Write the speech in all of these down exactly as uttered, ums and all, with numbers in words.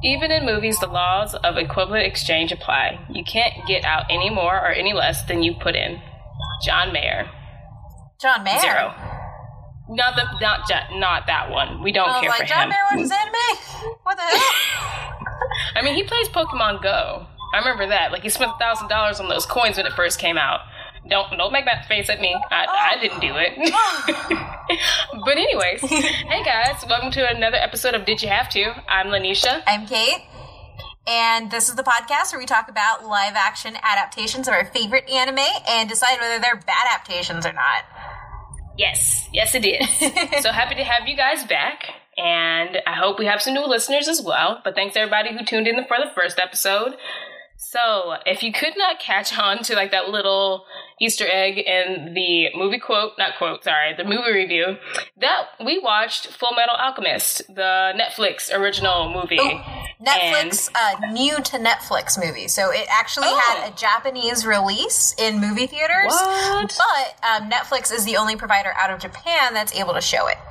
Even in movies, the laws of equivalent exchange apply. You can't get out any more or any less than you put in. John Mayer. John Mayer? Zero. Not the, not not that one. We don't I was care like, for John him. Mayer watches anime? What the hell? I mean, he plays Pokemon Go. I remember that. Like, he spent a thousand dollars on those coins when it first came out. Don't don't make that face at me. I, oh. I didn't do it. But anyways, hey guys, welcome to another episode of Did You Have To? I'm Lanisha. I'm Kate. And this is the podcast where we talk about live-action adaptations of our favorite anime and decide whether they're bad adaptations or not. Yes. Yes, it is. So happy to have you guys back. And I hope we have some new listeners as well. But thanks to everybody who tuned in for the first episode. So, if you could not catch on to, like, that little Easter egg in the movie quote, not quote, sorry, the movie review, that we watched Full Metal Alchemist, the Netflix original movie. Oh, Netflix, and, uh, new to Netflix movie. So, it actually oh. had a Japanese release in movie theaters. What? But um, Netflix is the only provider out of Japan that's able to show it.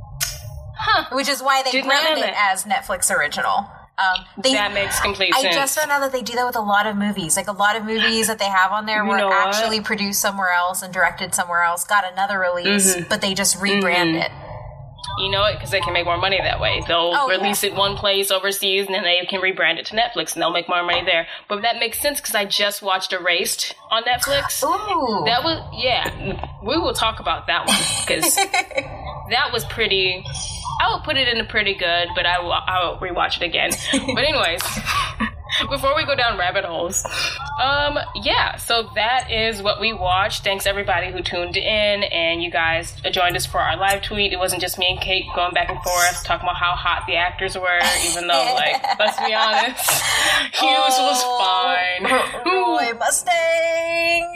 Huh. Which is why they Did brand it as Netflix original. Um, they, that makes complete I sense. I just found out that they do that with a lot of movies. Like, a lot of movies that they have on there you were actually what? produced somewhere else and directed somewhere else, got another release, mm-hmm. but they just rebrand mm-hmm. it. You know it, because they can make more money that way. They'll oh, release yeah. it one place overseas, and then they can rebrand it to Netflix, and they'll make more money there. But that makes sense, because I just watched Erased on Netflix. Ooh. That was, yeah, we will talk about that one, because that was pretty... I will put it in a pretty good, but I will, I will rewatch it again. But anyways, before we go down rabbit holes, um, yeah, so that is what we watched. Thanks everybody who tuned in, and you guys joined us for our live tweet. It wasn't just me and Kate going back and forth, talking about how hot the actors were, even though, like, let's be honest, Hughes oh, was fine. Roy Mustang!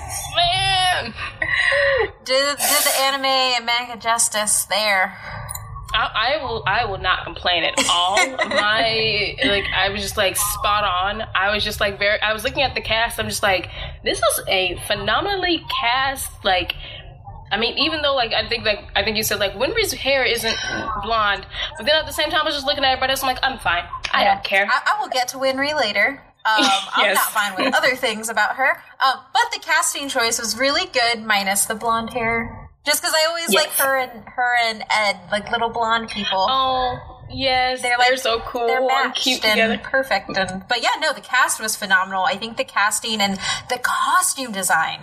Man! Did, did the anime and manga justice there. I, I will. I will not complain at all. My like, I was just like spot on. I was just like very. I was looking at the cast. I'm just like, this is a phenomenally cast. Like, I mean, even though like I think like I think you said like Winry's hair isn't blonde, but then at the same time I was just looking at everybody else. I'm like, I'm fine. I yeah. don't care. I, I will get to Winry later. Um, yes. I'm not fine with other things about her. Um, but the casting choice was really good, minus the blonde hair. Just because I always yes. like her and her and Ed, like little blonde people. Oh, yes, they're, like, they're so cool. They're and cute and together. Perfect. And but yeah, no, the cast was phenomenal. I think the casting and the costume design.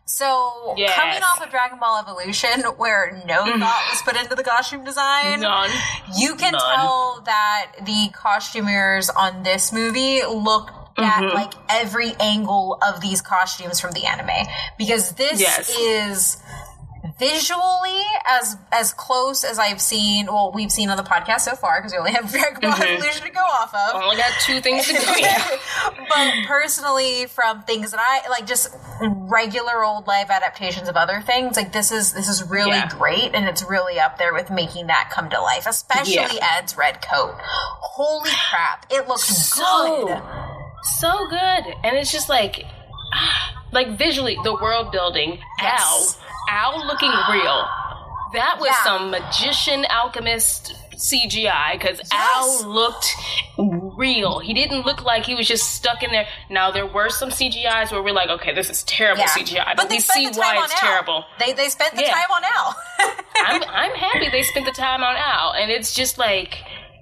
So yes. coming off of Dragon Ball Evolution, where no thought was put into the costume design, none. You can None. tell that the costumers on this movie look at mm-hmm. like every angle of these costumes from the anime, because this yes. is visually as as close as I've seen, well, we've seen on the podcast so far, because we only have Dragon Ball mm-hmm. Evolution to go off of. Only got two things to go. But personally, from things that I like, just regular old live adaptations of other things, like this is this is really yeah. great, and it's really up there with making that come to life, especially yeah. Ed's red coat. Holy crap, it looks so good. So good. And it's just like, like visually, the world building, yes. Al, Al looking real. That was yeah. some magician alchemist C G I, because yes. Al looked real. He didn't look like he was just stuck in there. Now, there were some C G Is where we're like, okay, this is terrible yeah. C G I, but, but we see why it's Al. terrible. They they spent the yeah. time on Al. I'm, I'm happy they spent the time on Al, and it's just like...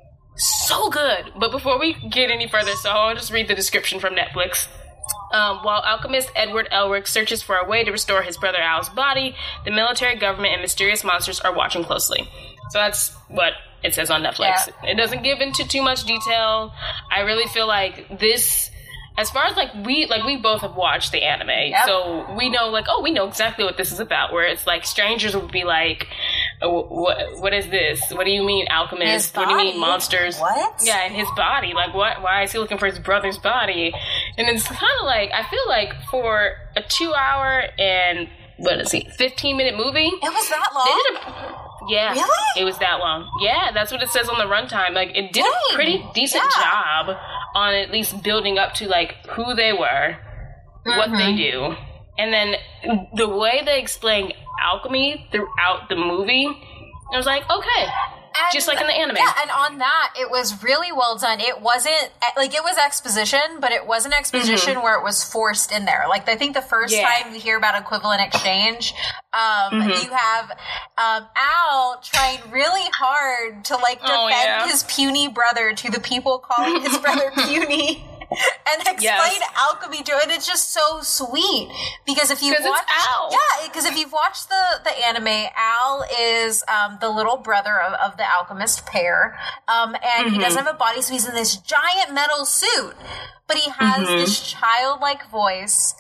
so good. But before we get any further, so I'll just read the description from Netflix. Um, while alchemist Edward Elric searches for a way to restore his brother Al's body, the military, government, and mysterious monsters are watching closely. So that's what it says on Netflix. Yeah. It doesn't give into too much detail. I really feel like this... As far as, like, we like we both have watched the anime, yep. so we know, like, oh, we know exactly what this is about, where it's, like, strangers would be like, oh, what what is this? What do you mean, alchemist? What do you mean, monsters? What? Yeah, in his body. Like, what? Why is he looking for his brother's body? And it's kind of like, I feel like for a two-hour and, what is he, fifteen-minute movie? It was that long? They did a... Yeah, really? It was that long. Yeah, that's what it says on the runtime. Like, it did Dang. a pretty decent yeah. job on at least building up to, like, who they were, mm-hmm. what they do, and then the way they explain alchemy throughout the movie. I was like, okay, And, just like in the anime. Yeah, and on that, it was really well done. It wasn't, like, it was exposition, but it wasn't exposition mm-hmm. where it was forced in there. Like, I think the first yeah. time we hear about equivalent exchange, um, mm-hmm. you have um, Al trying really hard to, like, defend oh, yeah. his puny brother to the people calling his brother puny. And explain yes. alchemy to it. And it's just so sweet because if you watch, Al. yeah, because if you've watched the the anime, Al is um, the little brother of, of the alchemist pair, um, and mm-hmm. he doesn't have a body, so he's in this giant metal suit, but he has mm-hmm. this childlike voice.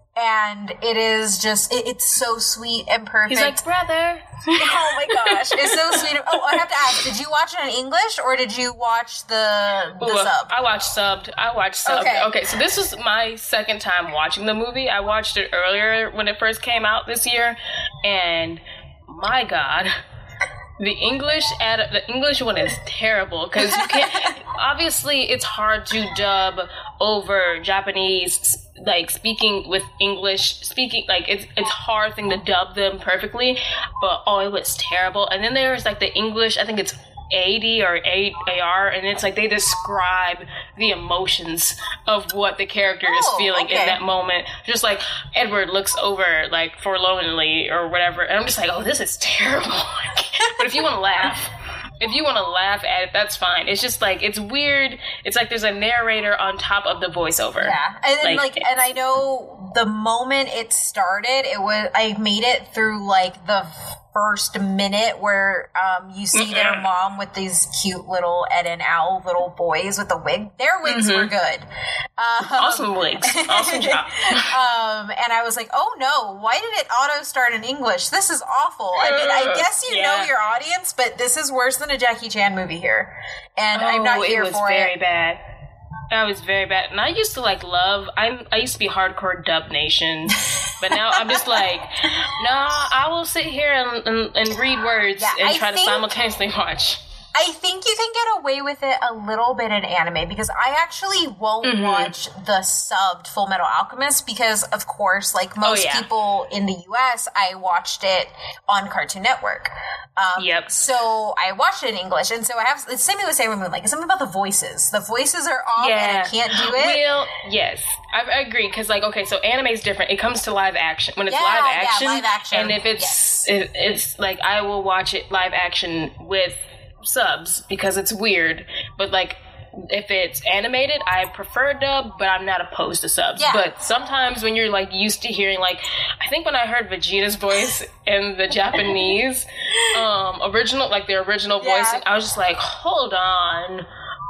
And it is just, it, it's so sweet and perfect. He's like, brother. Oh my gosh. It's so sweet. Oh, I have to ask, did you watch it in English or did you watch the, the Ooh, sub? I watched subbed. I watched subbed. Okay. okay, so this is my second time watching the movie. I watched it earlier when it first came out this year. And my God. The English ad- the English one is terrible because you can't. Obviously, it's hard to dub over Japanese, like speaking with English, speaking like it's it's hard thing to dub them perfectly. But oh, it was terrible. And then there's like the English. I think it's A D or A R, and it's like they describe the emotions of what the character is oh, feeling okay. in that moment. Just like Edward looks over like forlornly or whatever, and I'm just like, oh, this is terrible. But if you want to laugh, if you want to laugh at it, that's fine. It's just like it's weird. It's like there's a narrator on top of the voiceover. Yeah, and then, like, like and I know the moment it started, it was I made it through like the first minute where um, you see mm-hmm. their mom with these cute little Ed and Al little boys with the wig. Their wigs mm-hmm. were good. Um, awesome wigs. Awesome job. um, and I was like, oh no, why did it auto start in English? This is awful. I mean, I guess you yeah. know your audience, but this is worse than a Jackie Chan movie here. And oh, I'm not here it was for very it. bad. That was very bad. And I used to like love, I I used to be hardcore Dub Nation, but now I'm just like, no, I will sit here and, and, and read words yeah, and I try to simultaneously watch. I think you can get away with it a little bit in anime because I actually won't mm-hmm. watch the subbed Full Metal Alchemist because, of course, like most oh, yeah. people in the U S, I watched it on Cartoon Network. Um, yep. So I watched it in English, and so I have the same thing with Sailor Moon. Like, it's something about the voices. The voices are off, yeah. and I can't do it. Well, yes, I, I agree because, like, okay, so anime is different. It comes to live action when it's yeah, live action, yeah, live action, and if it's yes. it, it's like I will watch it live action with subs because it's weird, but like if it's animated, I prefer dub, but I'm not opposed to subs. Yeah. But sometimes when you're like used to hearing, like, I think when I heard Vegeta's voice in the Japanese um original, like the original yeah. voicing, I was just like, hold on,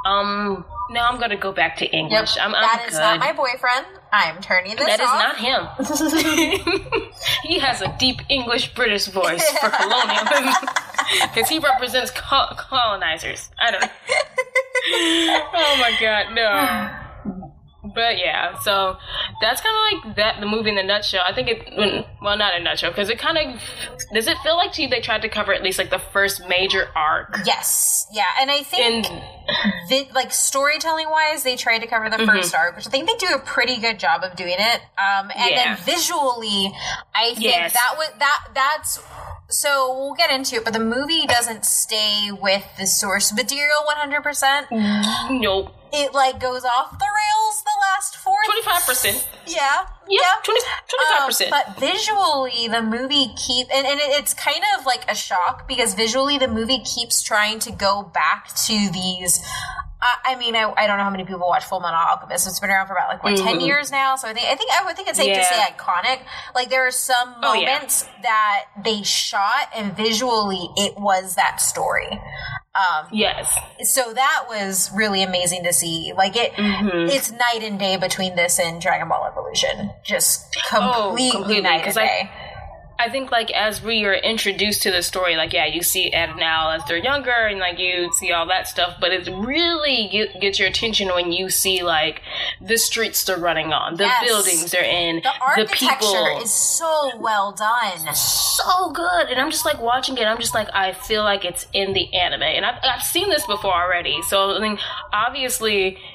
um now I'm gonna go back to English. Yep. I'm, I'm that is good. Not my boyfriend. I'm turning this That off. That is not him. He has a deep English-British voice for colonialism. Because he represents co- colonizers. I don't know. Oh my god, no. But yeah, so that's kind of like that, the movie in a nutshell. I think it, well, not in a nutshell, because it kind of, does it feel like to you they tried to cover at least like the first major arc? Yes, yeah, and I think, and, the, like storytelling wise, they tried to cover the mm-hmm. first arc, which I think they do a pretty good job of doing it. Um, and yeah. then visually, I think yes. that was, that, that's, so we'll get into it, but the movie doesn't stay with the source material one hundred percent. Nope. It, like, goes off the rails the last fourth. twenty-five percent. Yeah. Yeah, yeah. twenty, twenty-five percent. Um, but visually, the movie keep and, and it's kind of like a shock because visually the movie keeps trying to go back to these... I mean, I, I don't know how many people watch Full Metal Alchemist. It's been around for about like what mm-hmm. ten years now. So I think I think I would think it's safe yeah. to say iconic. Like there are some moments oh, yeah. that they shot and visually it was that story. Um, yes. So that was really amazing to see. Like it, mm-hmm. it's night and day between this and Dragon Ball Evolution. Just completely, oh, completely night and day. I, I think, like, as we are introduced to the story, like, yeah, you see Ed and Al as they're younger, and, like, you see all that stuff, but it really get, gets your attention when you see, like, the streets they're running on, the yes. buildings they're in, the architecture the people. Is so well done. So good. And I'm just, like, watching it, I'm just, like, I feel like it's in the anime. And I've, I've seen this before already, so, I mean, obviously...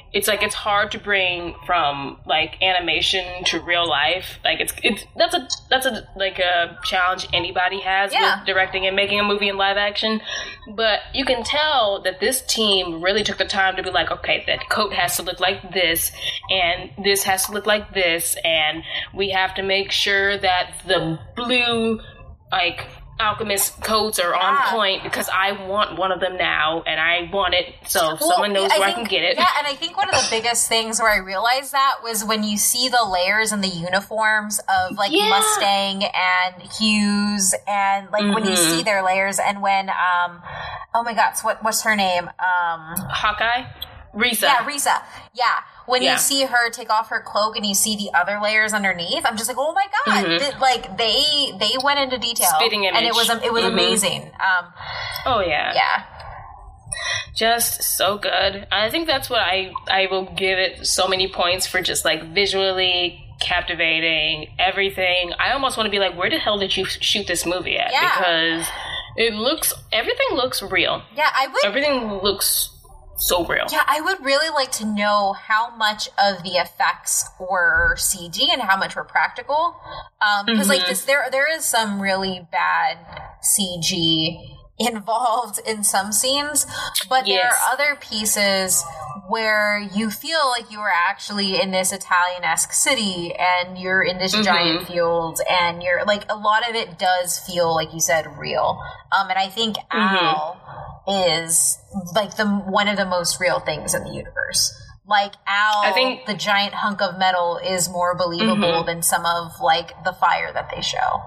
it's like it's hard to bring from like animation to real life. Like it's it's that's a that's a like a challenge anybody has yeah. with directing and making a movie in live action. But you can tell that this team really took the time to be like, okay, that coat has to look like this, and this has to look like this, and we have to make sure that the blue like alchemist coats are on yeah. point because I want one of them now and I want it, so well, someone knows I where think, I can get it. Yeah, and I think one of the biggest things where I realized that was when you see the layers and the uniforms of like yeah. Mustang and Hughes, and like mm-hmm. when you see their layers, and when um oh my god, so what what's her name? Um Hawkeye? Risa. Yeah, Risa. Yeah. When yeah. you see her take off her cloak and you see the other layers underneath, I'm just like, oh my god! Mm-hmm. Th- like they they went into detail, spitting image, and it was it was mm-hmm. amazing. Um, oh yeah, yeah, just so good. I think that's what I I will give it so many points for, just like visually captivating, everything. I almost want to be like, where the hell did you shoot this movie at? Yeah. Because it looks, everything looks real. Yeah, I would. Everything looks so real. Yeah, I would really like to know how much of the effects were C G and how much were practical. Um, because mm-hmm. like this, there there is some really bad C G involved in some scenes, but yes. there are other pieces where you feel like you are actually in this Italian-esque city and you're in this mm-hmm. giant field, and you're like, a lot of it does feel, like you said, real. Um, and I think mm-hmm. Al is like the one of the most real things in the universe. Like Al, I think, the giant hunk of metal, is more believable mm-hmm. than some of like the fire that they show.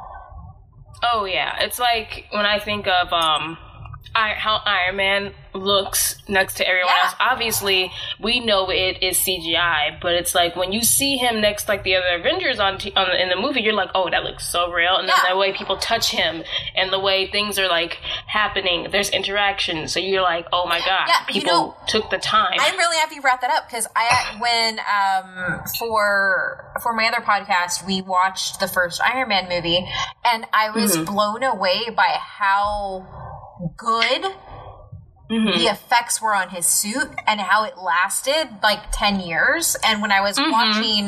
Oh yeah, it's like when I think of um, I, how Iron Man looks next to everyone yeah. else. Obviously, we know it is C G I, but it's like when you see him next, like the other Avengers on, t- on the, in the movie, you're like, oh, that looks so real. And yeah. then the way people touch him and the way things are like happening, there's interaction. So you're like, oh my god, yeah, people you know, took the time. I'm really happy you brought that up, because I when um for for my other podcast we watched the first Iron Man movie, and I was mm-hmm. blown away by how good mm-hmm. the effects were on his suit and how it lasted like ten years. And when I was mm-hmm. watching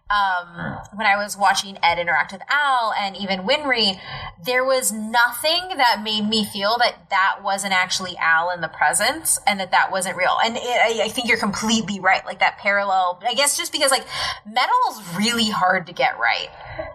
um, when I was watching Ed interact with Al and even Winry, there was nothing that made me feel that that wasn't actually Al in the presence and that that wasn't real. And it, I, I think you're completely right. Like that parallel, I guess just because like metal is really hard to get right.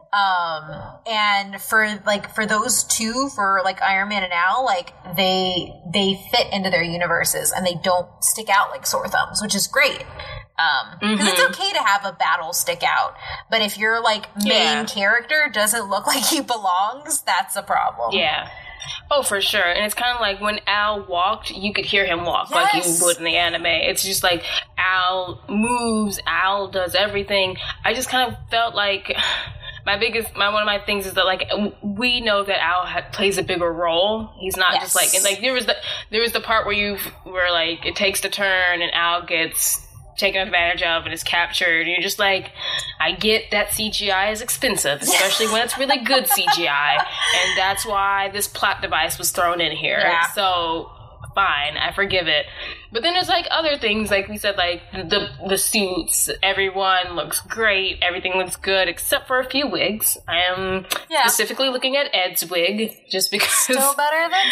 Um, and for like, for those two, for like Iron Man and Al, like they, they fit into their universes and they don't stick out like sore thumbs, which is great. Um, because mm-hmm. it's okay to have a battle stick out, but if your like main yeah. character doesn't look like he belongs, that's a problem. Yeah. Oh, for sure. And it's kind of like when Al walked, you could hear him walk yes. like you would in the anime. It's just like Al moves, Al does everything. I just kind of felt like my biggest, my one of my things is that like we know that Al ha- plays a bigger role. He's not yes. just like, and like there was the there was the part where you where like it takes the turn and Al gets taken advantage of and is captured, and you're just like, I get that C G I is expensive, especially when it's really good C G I, and that's why this plot device was thrown in here. Yeah. So fine, I forgive it. But then there's like other things, like we said, like the the suits, everyone looks great, everything looks good except for a few wigs. I am yeah. specifically looking at Ed's wig just because still better than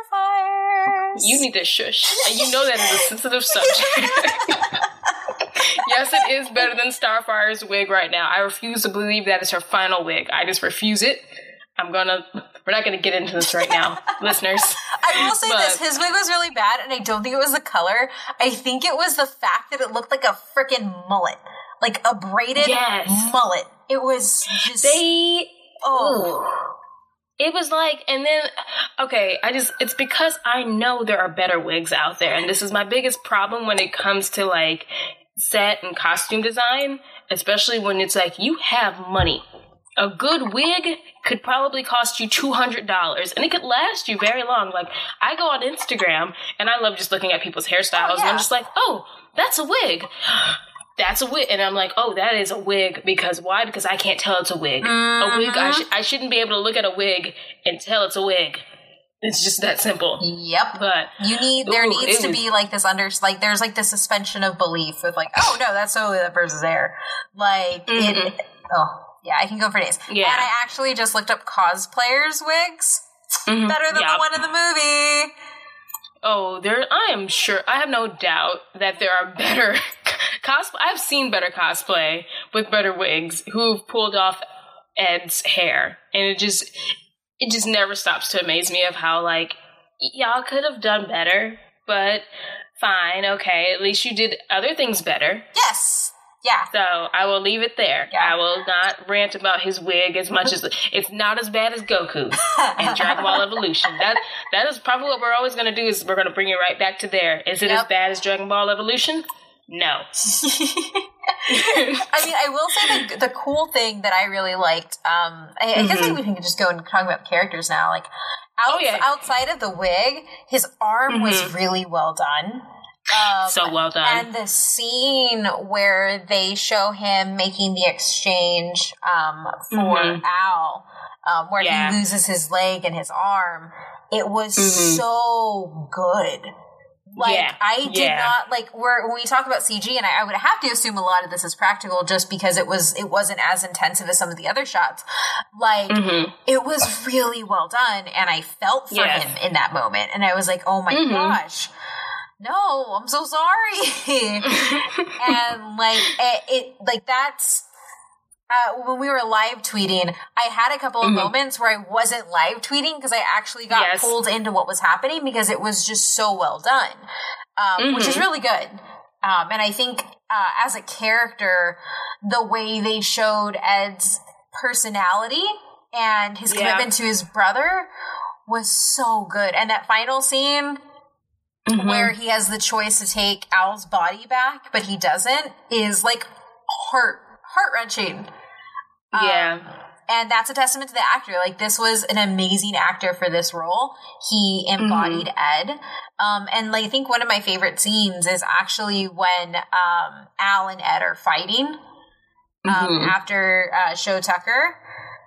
Starfire's. You need to shush. And you know that is a sensitive subject. Yes, it is better than Starfire's wig right now. I refuse to believe that is her final wig. I just refuse it. I'm gonna, we're not gonna get into this right now, listeners. I will say but, this, his wig was really bad, and I don't think it was the color. I think it was the fact that it looked like a freaking mullet. Like a braided yes. mullet. It was just... They... Oh... It was like, and then, okay, I just, it's because I know there are better wigs out there, and this is my biggest problem when it comes to, like, set and costume design, especially when it's like, you have money. A good wig could probably cost you two hundred dollars, and it could last you very long. Like, I go on Instagram, and I love just looking at people's hairstyles, oh, yeah. and I'm just like, oh, that's a wig. That's a wig. And I'm like, oh, that is a wig. Because why? Because I can't tell it's a wig. Mm-hmm. A wig, I, sh- I shouldn't be able to look at a wig and tell it's a wig. It's just that simple. Yep. But you need there ooh, needs to was, be like this under like there's like this suspension of belief with like, oh no, that's totally that person's there. Like mm-hmm. it oh yeah, I can go for days. Yeah. And I actually just looked up cosplayers' wigs. Mm-hmm. Better than yep. the one in the movie. Oh, there I am sure I have no doubt that there are better cosplay. I've seen better cosplay with better wigs who've pulled off Ed's hair, and it just it just never stops to amaze me of how, like, y'all could have done better, but fine, okay, at least you did other things better. Yes. Yeah. So I will leave it there. Yeah. I will not rant about his wig as much as it's not as bad as Goku and Dragon Ball Evolution. That that is probably what we're always going to do. Is we're going to bring it right back to there. Is it yep. as bad as Dragon Ball Evolution? No. I mean, I will say the the cool thing that I really liked. Um, I, I mm-hmm. guess maybe we can just go and talk about characters now. Like, out, oh, yeah. outside of the wig, his arm mm-hmm. was really well done. Um, so well done. And the scene where they show him making the exchange um, for mm-hmm. Al, um, where yeah. he loses his leg and his arm, it was mm-hmm. so good. Like, yeah. I did yeah. not, like, we're, when we talk about C G, and I, I would have to assume a lot of this is practical just because it was, it wasn't as intensive as some of the other shots. Like, mm-hmm. it was really well done, and I felt for yes. him in that moment. And I was like, oh my mm-hmm. gosh. No, I'm so sorry. And like it, it like that's uh, when we were live tweeting, I had a couple of mm-hmm. moments where I wasn't live tweeting because I actually got yes. pulled into what was happening because it was just so well done, um, mm-hmm. which is really good. Um, and I think uh, as a character, the way they showed Ed's personality and his yeah. commitment to his brother was so good. And that final scene. Mm-hmm. where he has the choice to take Al's body back, but he doesn't, is like heart heart wrenching. Yeah, um, and that's a testament to the actor. Like, this was an amazing actor for this role. He embodied mm-hmm. Ed, um, and like I think one of my favorite scenes is actually when um, Al and Ed are fighting um, mm-hmm. after uh, Show Tucker,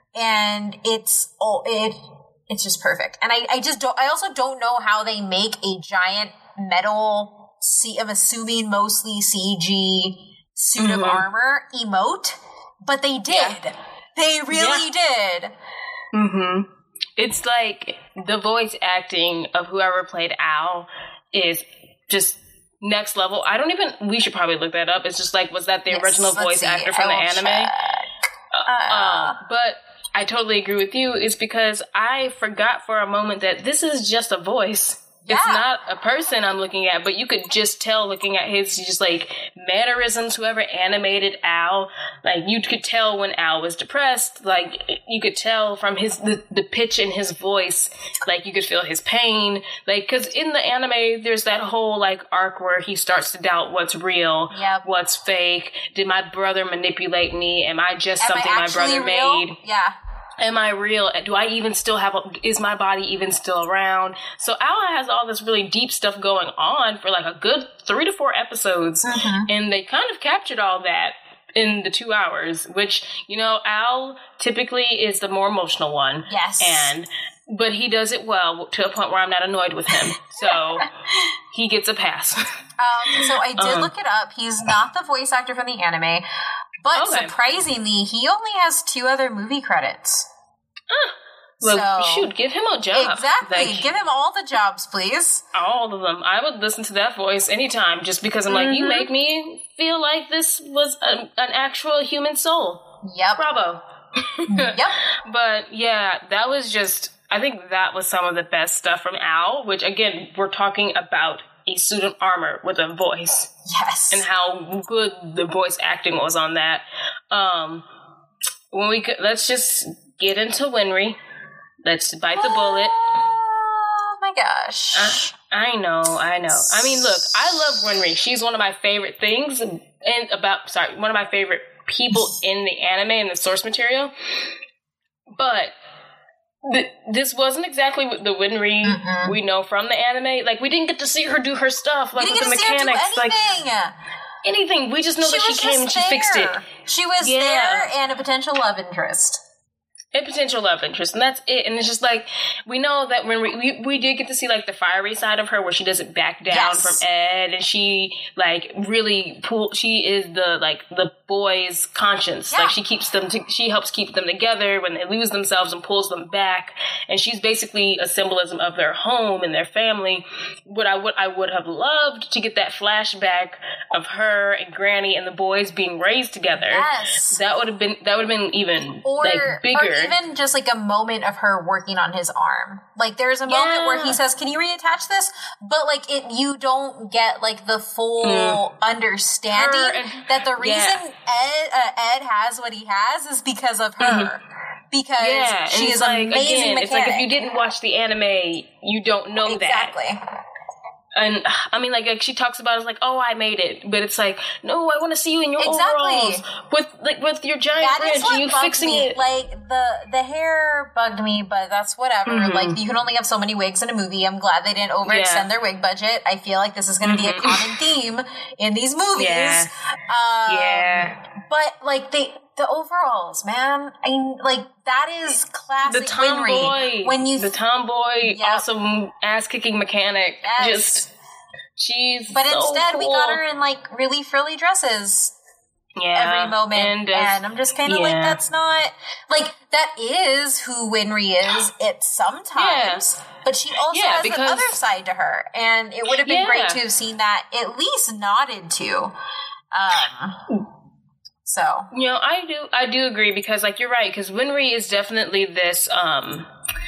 and it's oh it. It's just perfect. And I, I just don't, I also don't know how they make a giant metal, C, I'm assuming mostly C G suit mm-hmm. of armor emote, but they did. Yeah. They really yeah. did. Mm-hmm. It's like the voice acting of whoever played Al is just next level. I don't even, we should probably look that up. It's just like, was that the yes, original voice see. actor from I the anime? Uh, uh, uh, but I totally agree with you. It's because I forgot for a moment that this is just a voice. Yeah. It's not a person I'm looking at, but you could just tell looking at his just like mannerisms, whoever animated Al, like you could tell when Al was depressed, like you could tell from his, the, the pitch in his voice, like you could feel his pain, like, cause in the anime, there's that whole like arc where he starts to doubt what's real, yep. what's fake, did my brother manipulate me, am I just am something I my brother real? made? Yeah. Am I real? Do I even still have a, is my body even still around? So Al has all this really deep stuff going on for like a good three to four episodes. Mm-hmm. And they kind of captured all that in the two hours, which, you know, Al typically is the more emotional one. Yes. And, but he does it well to a point where I'm not annoyed with him. So he gets a pass. Um, so I did um, look it up. He's not the voice actor from the anime. But okay. surprisingly, he only has two other movie credits. Uh, well, so, shoot, give him a job. Exactly. Like, give him all the jobs, please. All of them. I would listen to that voice anytime just because I'm mm-hmm. like, you make me feel like this was a, an actual human soul. Yep. Bravo. Yep. But yeah, that was just, I think that was some of the best stuff from Al, which again, we're talking about a suit of armor with a voice. Yes. And how good the voice acting was on that. Um, when we could, let's just get into Winry. Let's bite the bullet. Oh my gosh. I, I know, I know. I mean, look, I love Winry. She's one of my favorite things and about, sorry, one of my favorite people in the anime and the source material. But Th- this wasn't exactly the Winry mm-hmm. we know from the anime. Like, we didn't get to see her do her stuff, like with the mechanics, like anything. We just know she that she came and she fixed it. She was yeah. there and a potential love interest. A potential love interest, and that's it. And it's just like, we know that when we, we, we did get to see, like, the fiery side of her, where she doesn't back down yes. from Ed, and she, like, really pull, she is the, like, the boys' conscience. Yeah. Like, she keeps them, to, she helps keep them together when they lose themselves and pulls them back, and she's basically a symbolism of their home and their family. What I would, I would have loved to get that flashback of her and Granny and the boys being raised together. Yes. That would have been, that would have been even, or, like, bigger. Or even just like a moment of her working on his arm. Like there's a yeah. moment where he says, "Can you reattach this?" But like it, you don't get like the full mm. understanding and, that the reason yeah. Ed, uh, Ed has what he has is because of her. Mm-hmm. Because yeah, she is like, amazing again, mechanic. It's like if you didn't watch the anime, you don't know exactly. that. Exactly. And I mean, like, like she talks about it, it's like, oh, I made it, but it's like, no, I want to see you in your exactly. overalls with like with your giant that fringe and you fixing me. it. Like the the hair bugged me, but that's whatever. Mm-hmm. Like you can only have so many wigs in a movie. I'm glad they didn't overextend yeah. their wig budget. I feel like this is going to mm-hmm. be a common theme in these movies. Yeah. Um, yeah. But like they. The overalls, man. I mean, like, that is classic the tomboy, Winry. When you the tomboy, yep. awesome ass-kicking mechanic. Yes. Just, she's But so instead, cool. we got her in, like, really frilly dresses. Yeah. Every moment. And, uh, and I'm just kind of yeah. like, that's not... Like, that is who Winry is at sometimes. Yeah. But she also yeah, has because, the other side to her. And it would have been yeah. great to have seen that at least nodded to. Um... So, you know, I do, I do agree because, like, you're right, because Winry is definitely this, um,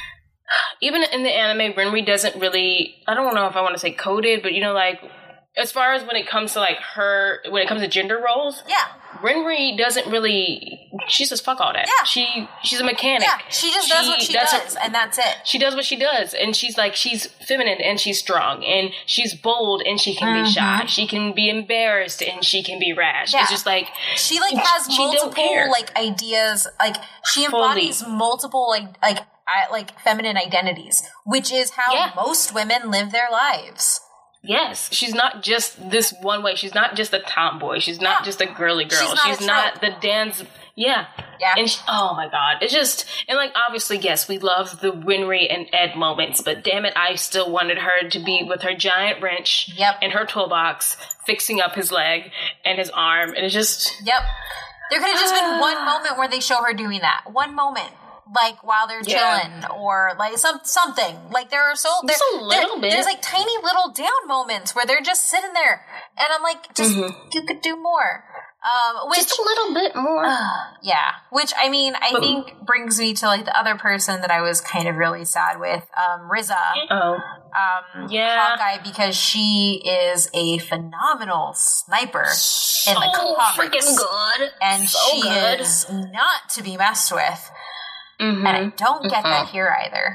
even in the anime, Winry doesn't really, I don't know if I want to say coded, but, you know, like, as far as when it comes to, like, her, when it comes to gender roles, yeah, Winry doesn't really, she says fuck all that. Yeah. She, she's a mechanic. Yeah, she just she, does what she does, her, and that's it. She does what she does, and she's like, she's feminine, and she's strong, and she's bold, and she can mm-hmm. be shy. She can be embarrassed, and she can be rash. Yeah. It's just like... She, like, has she multiple, like, ideas, like, she embodies Fully. multiple, like, like, I, like, feminine identities, which is how yeah. most women live their lives. Yes, she's not just this one way. She's not just a tomboy. She's not yeah. just a girly girl. She's not, she's not the dance. Yeah. Yeah. And she, oh my God. It's just, and like, obviously, yes, we love the Winry and Ed moments, but damn it, I still wanted her to be with her giant wrench yep. and her toolbox, fixing up his leg and his arm. And it's just. Yep. There could have just been one moment where they show her doing that. One moment. Like, while they're yeah. chilling, or, like, some something. Like, there are so... There, just a little there, bit. There's, like, tiny little down moments where they're just sitting there. And I'm like, just, mm-hmm. you could do more. Um, which, just a little bit more. Uh, yeah. Which, I mean, I but, think brings me to, like, the other person that I was kind of really sad with. Um, Riza. Oh. Um, yeah. Hawkeye, because she is a phenomenal sniper so in the comics. Freaking good. And so she good. is not to be messed with. Mm-hmm. And I don't get mm-hmm. that here either.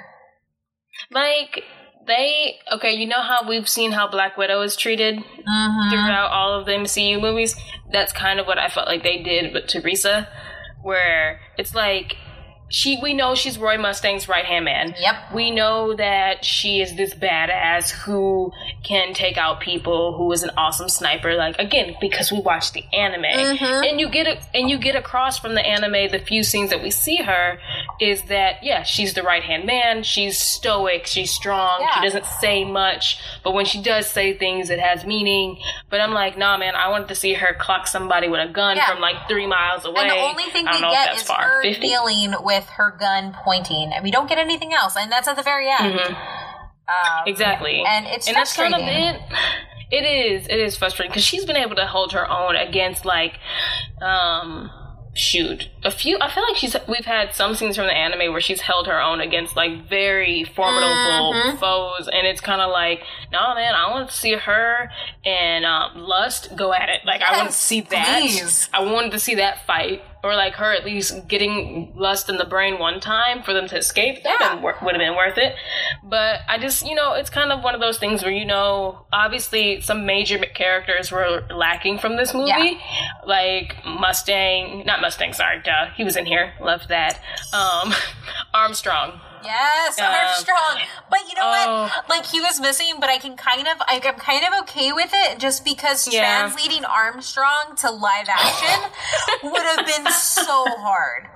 Like, they... Okay, you know how we've seen how Black Widow is treated mm-hmm. throughout all of the M C U movies? That's kind of what I felt like they did with Teresa, where it's like... She, we know she's Roy Mustang's right-hand man. Yep. We know that she is this badass who can take out people, who is an awesome sniper. Like, again, because we watched the anime. Mm-hmm. And you get a, and you get across from the anime, the few scenes that we see her, is that, yeah, she's the right-hand man. She's stoic. She's strong. Yeah. She doesn't say much. But when she does say things, it has meaning. But I'm like, nah, man, I wanted to see her clock somebody with a gun yeah. from, like, three miles away. And the only thing we get is far. her fifty dealing with her gun pointing, and we don't get anything else, and that's at the very end. Mm-hmm. Um, exactly, and it's and that's kind of it. It is. It is frustrating because she's been able to hold her own against, like, um, shoot, a few. I feel like she's. We've had some scenes from the anime where she's held her own against, like, very formidable mm-hmm. foes, and it's kind of like, no, man, I want to see her and um, Lust go at it. Like, yes, I want to see that. Please. I wanted to see that fight. Or, like, her at least getting Lust in the brain one time for them to escape. That yeah. would have been worth it. But I just, you know, it's kind of one of those things where, you know, obviously some major characters were lacking from this movie. Yeah. Like Mustang, not Mustang, sorry, duh. He was in here. Loved that. Um, Armstrong. Yes, um, Armstrong. But you know oh. what? Like, he was missing, but I can kind of, I, I'm kind of okay with it, just because yeah. translating Armstrong to live action would have been so hard.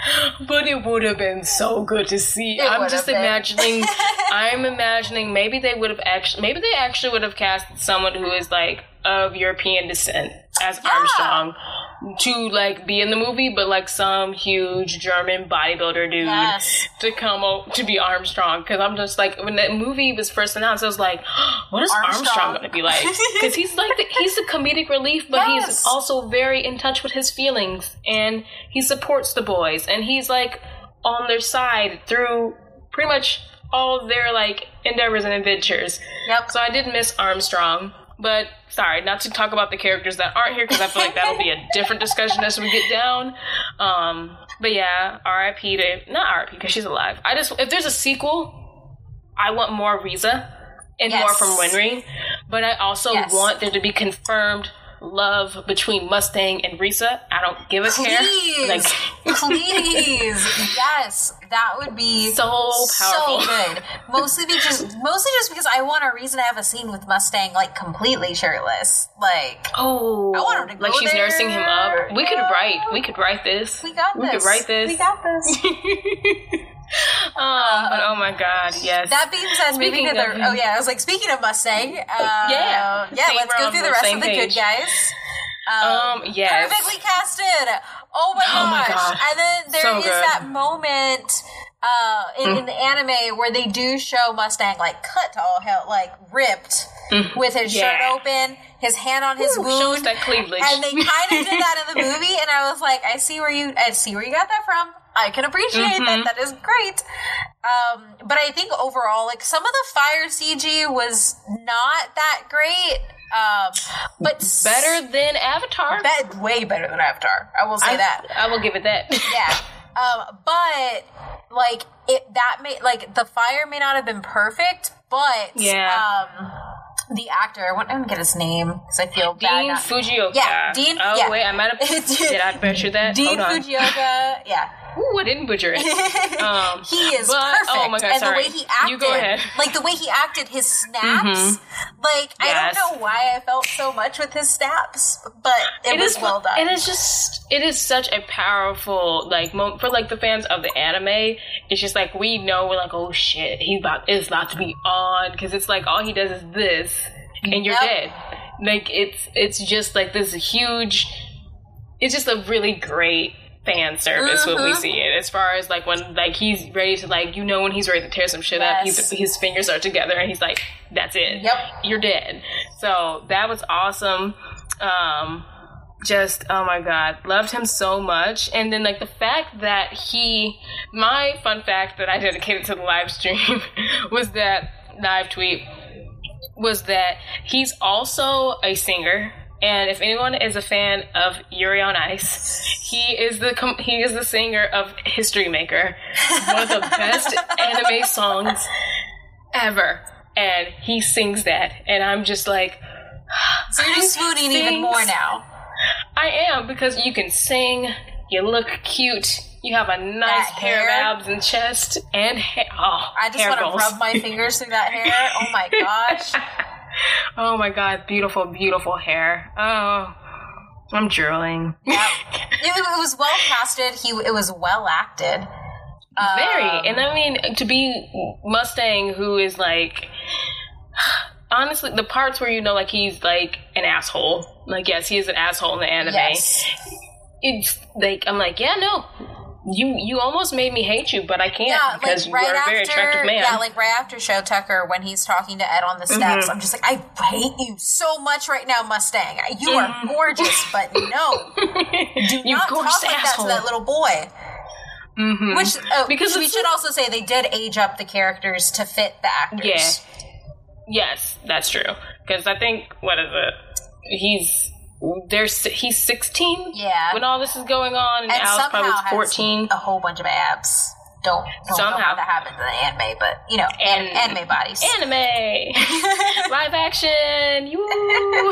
But it would have been so good to see. It I'm just been. imagining. I'm imagining maybe they would have actually. Maybe they actually would have cast someone who is like of European descent as yeah. Armstrong to like be in the movie, but like some huge German bodybuilder dude yes. to come o- to be Armstrong. Because I'm just like, when that movie was first announced, I was like, what is Armstrong, Armstrong going to be like? Because he's like the, he's the comedic relief, but yes. he's also very in touch with his feelings, and he supports the boys, and he's like on their side through pretty much all of their like endeavors and adventures. Yep. So I did miss Armstrong. But, sorry, not to talk about the characters that aren't here, because I feel like that'll be a different discussion as we get down. Um, but yeah, R I P to, not R I P, because she's alive. I just, if there's a sequel, I want more Riza and yes. more from Winry. But I also yes. want there to be confirmed love between Mustang and Risa. I don't give a care. Please, like, please, yes, that would be so powerful, so good. Mostly because, mostly just because I want a reason to have a scene with Mustang like completely shirtless. Like, oh, I want her to go like she's there. nursing him up. We yeah. could write. We could write this. We got this. We could write this. We got this. um, uh, but oh my god, yes. That being said, speaking moving to the oh yeah, I was like speaking of Mustang, uh, yeah, yeah. Let's go through the rest of the page. good guys. Um, um, yes, perfectly casted. Oh my, oh gosh. my god! And then there so is good. that moment uh, in, mm. in the anime where they do show Mustang like cut to all hell, like ripped mm. with his yeah. shirt open, his hand on his Ooh, wound, shows that cleavage. And they kind of did that in the movie, and I was like, I see where you, I see where you got that from. I can appreciate mm-hmm. that. That is great. Um, but I think overall, like, some of the fire C G was not that great. Um, but better than Avatar. Be- way better than Avatar. I will say I, that. I will give it that. Yeah. Um, but like it, that may like the fire may not have been perfect, but yeah. Um, the actor, I want to get his name because I feel Dean bad. Not, Fujioka. Yeah, Dean. Oh yeah. wait, I might have. Did I butcher that? Dean Hold on. Fujioka. Yeah. Ooh, I didn't butcher it. Um, he is but, perfect. Oh my god, and sorry. the way he acted, you go ahead. Like the way he acted, his snaps. Mm-hmm. Like yes. I don't know why I felt so much with his snaps, but it, it was is, well done. It is just, it is such a powerful like moment for like the fans of the anime. It's just like we know we're like, oh shit, he's about it's about to be on because it's like all he does is this, and you're yep. dead. Like it's it's just like this huge. It's just a really great fan service mm-hmm. when we see it, as far as like when like he's ready to like you know when he's ready to tear some shit yes. up, he's, his fingers are together and he's like, that's it, yep, you're dead. So that was awesome. Um just oh my god, loved him so much. And then like the fact that he my fun fact that I dedicated to the live stream was that live tweet was that he's also a singer. And if anyone is a fan of Yuri on Ice, he is the com- he is the singer of History Maker, one of the best anime songs ever, and he sings that, and I'm just like, so you're just swooning even more now. I am, because you can sing, you look cute, you have a nice that pair hair. of abs and chest, and hair. Oh, I just want to rub my fingers through that hair. Oh my gosh. Oh my god, beautiful, beautiful hair. Oh, I'm drooling. Yep. It, it was well casted. He it was well acted. Very. Um, and I mean, to be Mustang, who is like, honestly, the parts where you know, like, he's like an asshole. Like, yes, he is an asshole in the anime. Yes. It's like, I'm like, yeah, no. You you almost made me hate you, but I can't yeah, because like right you're a after, very attractive man. Yeah, like right after Show Tucker, when he's talking to Ed on the steps, mm-hmm. I'm just like, I hate you so much right now, Mustang. You mm-hmm. are gorgeous, but no. Do you not talk like asshole. that to that little boy. Mm-hmm. Which, oh, because we should also say they did age up the characters to fit the actors. Yeah. Yes, that's true. Because I think, what is it? He's... There's he's sixteen yeah. when all this is going on, and, and Al's probably fourteen. A whole bunch of abs. Don't, don't somehow know how that happens in the anime, but you know, and, anime bodies, anime, live action. You.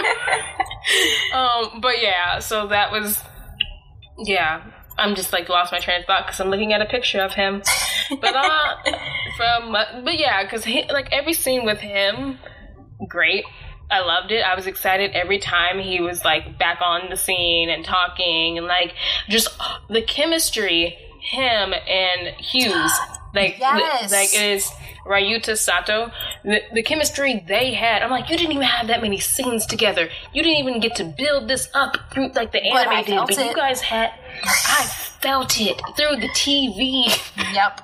um, but yeah, so that was yeah. I'm just like lost my train of thought because I'm looking at a picture of him, but uh, from but yeah, because like every scene with him, great. I loved it. I was excited every time he was like back on the scene and talking, and like just the chemistry him and Hughes, like, yes. like it is Ryuta Sato, the, the chemistry they had, I'm like, you didn't even have that many scenes together. You didn't even get to build this up through, like, the anime but did, but it. you guys had, I felt it through the T V. Yep.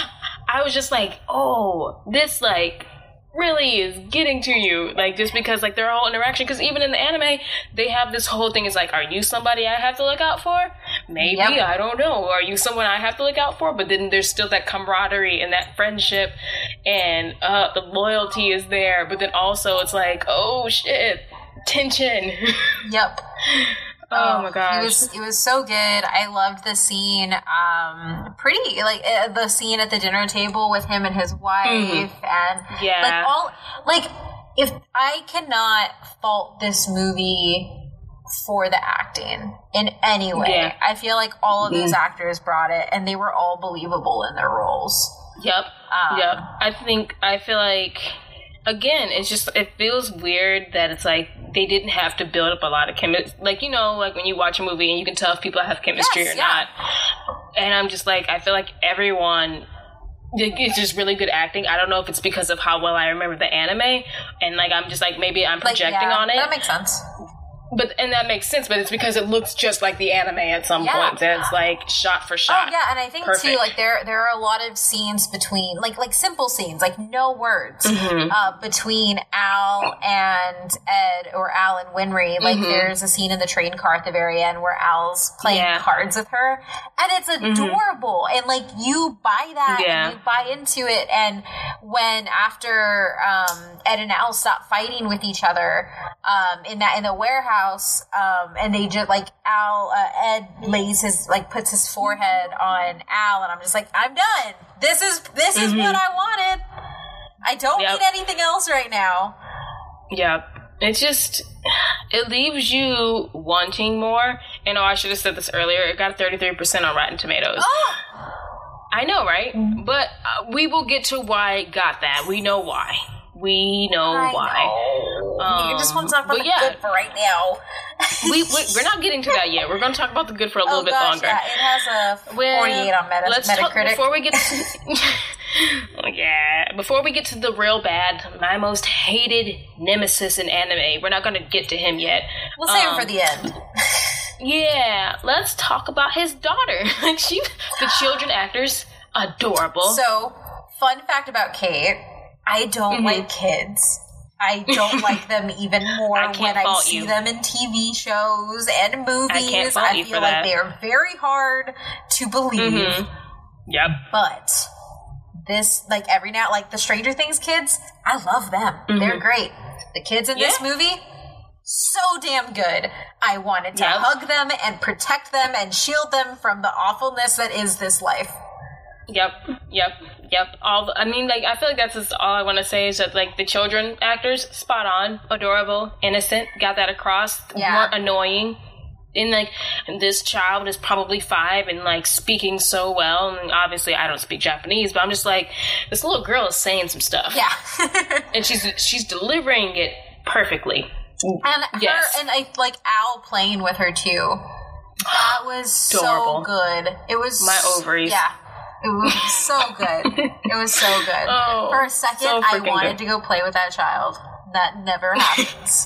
I was just like, oh, this, like, really is getting to you, like, just because, like, their whole interaction, because even in the anime, they have this whole thing, is like, are you somebody I have to look out for? Maybe, yep. I don't know. Are you someone I have to look out for? But then there's still that camaraderie and that friendship, and uh, the loyalty is there, but then also it's like, oh, shit, tension. Yep. Oh my gosh. It was it was so good. I loved the scene. Um, pretty like uh, the scene at the dinner table with him and his wife, mm-hmm. and yeah, like all like if I cannot fault this movie for the acting in any way. Yeah. I feel like all of these mm-hmm. actors brought it, and they were all believable in their roles. Yep. Um, yep. I think I feel like. Again, it's just, it feels weird that it's like they didn't have to build up a lot of chemistry. Like, you know, like when you watch a movie and you can tell if people have chemistry yes, or yeah. not. And I'm just like, I feel like everyone, it's just really good acting. I don't know if it's because of how well I remember the anime. And like, I'm just like, maybe I'm projecting like, yeah, on it. That makes sense. But and that makes sense, but it's because it looks just like the anime at some yeah. point. That's like shot for shot. Oh yeah, and I think Perfect. too, like there there are a lot of scenes between like like simple scenes, like no words mm-hmm. uh, between Al and Ed or Al and Winry. Like mm-hmm. there's a scene in the train car at the very end where Al's playing yeah. cards with her, and it's adorable. Mm-hmm. And like you buy that, yeah. and you buy into it. And when after um, Ed and Al stop fighting with each other um, in that in the warehouse. Um, and they just like Al, uh, Ed lays his like puts his forehead on Al, and I'm just like, I'm done. This is this is mm-hmm. what I wanted. I don't yep. need anything else right now. Yeah, it's just it leaves you wanting more. And oh, I should have said this earlier. It got thirty-three percent on Rotten Tomatoes. Oh! I know, right? Mm-hmm. But uh, we will get to why it got that. We know why. We know I why. Know. Um, you just want to talk about the yeah, good for right now. we, we we're not getting to that yet. We're going to talk about the good for a little oh, bit gosh, longer. Yeah, it has a well, forty-eight on Meta- let's Metacritic. Talk, before we get to, yeah, before we get to the real bad, my most hated nemesis in anime. We're not going to get to him yet. We'll save um, him for the end. Yeah, let's talk about his daughter. Like she, the children actors, adorable. So, fun fact about Kate. I don't mm-hmm. like kids. I don't like them even more I when I see you. them in T V shows and movies. I, can't fault I you feel for like that. they are very hard to believe. Mm-hmm. Yep. But this, like every now, like the Stranger Things kids, I love them. Mm-hmm. They're great. The kids in yeah. this movie, so damn good. I wanted to yep. hug them and protect them and shield them from the awfulness that is this life. Yep, yep, yep. All the, I mean, like, I feel like that's just all I want to say is that, like, the children actors, spot on, adorable, innocent, got that across, yeah. weren't annoying. And, like, and this child is probably five and, like, speaking so well. And obviously, I don't speak Japanese, but I'm just like, this little girl is saying some stuff. Yeah. And she's she's delivering it perfectly. And yes. her, and I like Al playing with her, too. That was Adorable. so good. It was. My ovaries. Yeah. It was so good. It was so good. Oh, For a second, so I wanted good. to go play with that child. That never happens.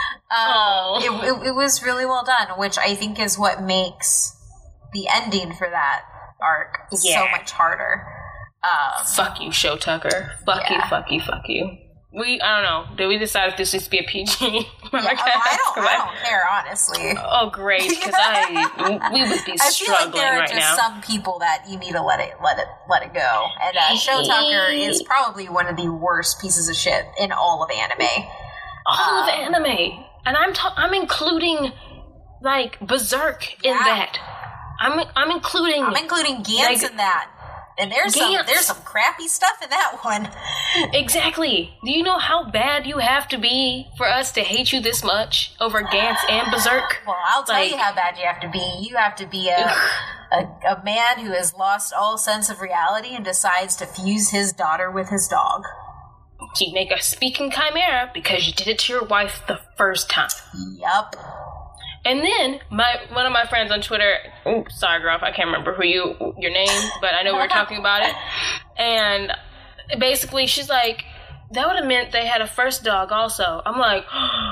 um, it, it, it was really well done, which I think is what makes the ending for that arc yeah. so much harder. Um, fuck you, Show Tucker. Fuck yeah. you, fuck you, fuck you. We, I don't know. Did we decide if this needs to be a P G? yeah, oh, I don't. I don't care, honestly. Oh, great! Because I, we would be I struggling feel like there are right just now. some people that you need to let it, let it, let it go. And uh, Show Tucker is probably one of the worst pieces of shit in all of anime. All um, of anime, and I'm ta- I'm including like Berserk in yeah. that. I'm I'm including. I'm including Gantz like, in that. And there's Gantz. some there's some crappy stuff in that one. Exactly. Do you know how bad you have to be for us to hate you this much over Gantz and Berserk? Well, I'll tell like, you how bad you have to be. You have to be a, a a man who has lost all sense of reality and decides to fuse his daughter with his dog. You make a speaking chimera because you did it to your wife the first time. Yup. And then my one of my friends on Twitter, oops, sorry girl, if I can't remember who you your name, but I know we were talking about it. And basically she's like, that would have meant they had a first dog also. I'm like,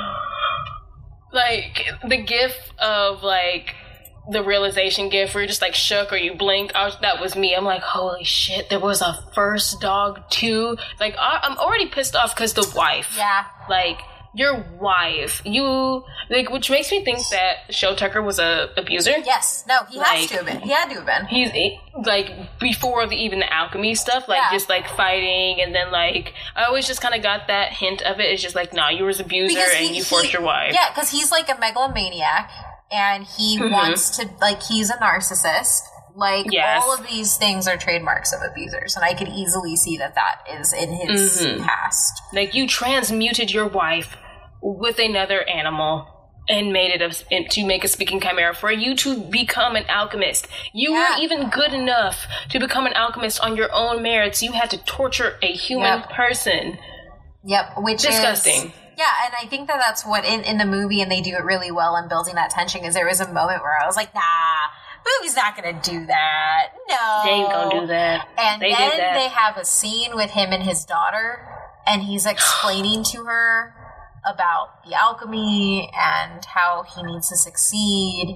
like the gif of like the realization gif where you're just like shook or you blink. I was, that was me. I'm like, holy shit, there was a first dog too. Like I, I'm already pissed off because the wife. Yeah. Like. Your wife, you like, which makes me think that Show Tucker was a abuser. Yes, no, he like, has to have been. He had to have been. He's like before the, even the alchemy stuff, like yeah. just like fighting, and then like I always just kind of got that hint of it. It's just like, nah, you was an abuser because and he, you forced he, your wife. Yeah, because he's like a megalomaniac, and he mm-hmm. wants to like he's a narcissist. Like, yes. all of these things are trademarks of abusers, and I could easily see that that is in his mm-hmm. past. Like, you transmuted your wife with another animal and made it a, to make a speaking chimera for you to become an alchemist. You yeah. weren't even good enough to become an alchemist on your own merits. You had to torture a human yep. person. Yep, which Disgusting. is... Yeah, and I think that that's what, in, in the movie, and they do it really well in building that tension, is there was a moment where I was like, nah... movie's not gonna do that. No. They ain't gonna do that. And they then did that. they have a scene with him and his daughter, and he's explaining to her about the alchemy and how he needs to succeed.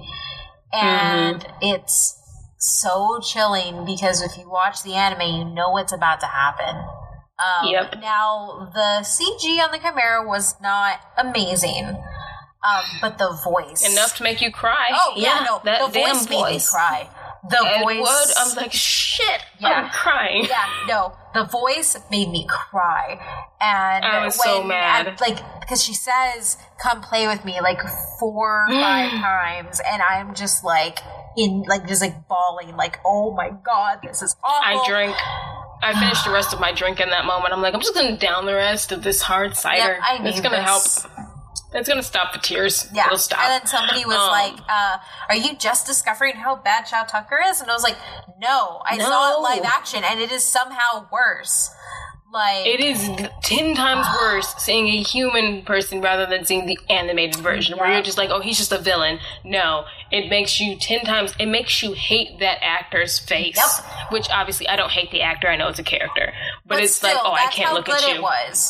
And mm-hmm. it's so chilling because if you watch the anime, you know what's about to happen. Um, yep. Now, the C G on the Chimera was not amazing. Um, but the voice. Enough to make you cry. Oh, yeah, yeah no. That the damn voice made voice. me cry. The it voice. Would. I'm like, shit, yeah. I'm crying. Yeah, no. The voice made me cry. And I was when, so mad. And, like, because she says, come play with me, like, four or five times. And I'm just, like, in, like, just, like, bawling. Like, oh, my God, this is awful. I drank... I finished the rest of my drink in that moment. I'm like, I'm just going to down the rest of this hard cider. Yep, I need It's going to help. It's going to stop the tears. Yeah. It'll stop. And then somebody was um, like, uh, are you just discovering how bad Show Tucker is? And I was like, no, I no. saw it live action, and it is somehow worse. Like, it is ten times worse seeing a human person rather than seeing the animated version, yeah. where you're just like, oh, he's just a villain. No, it makes you ten times, it makes you hate that actor's face. Yep. Which, obviously, I don't hate the actor, I know it's a character. But, but it's still, like, oh, I can't look at you. It was.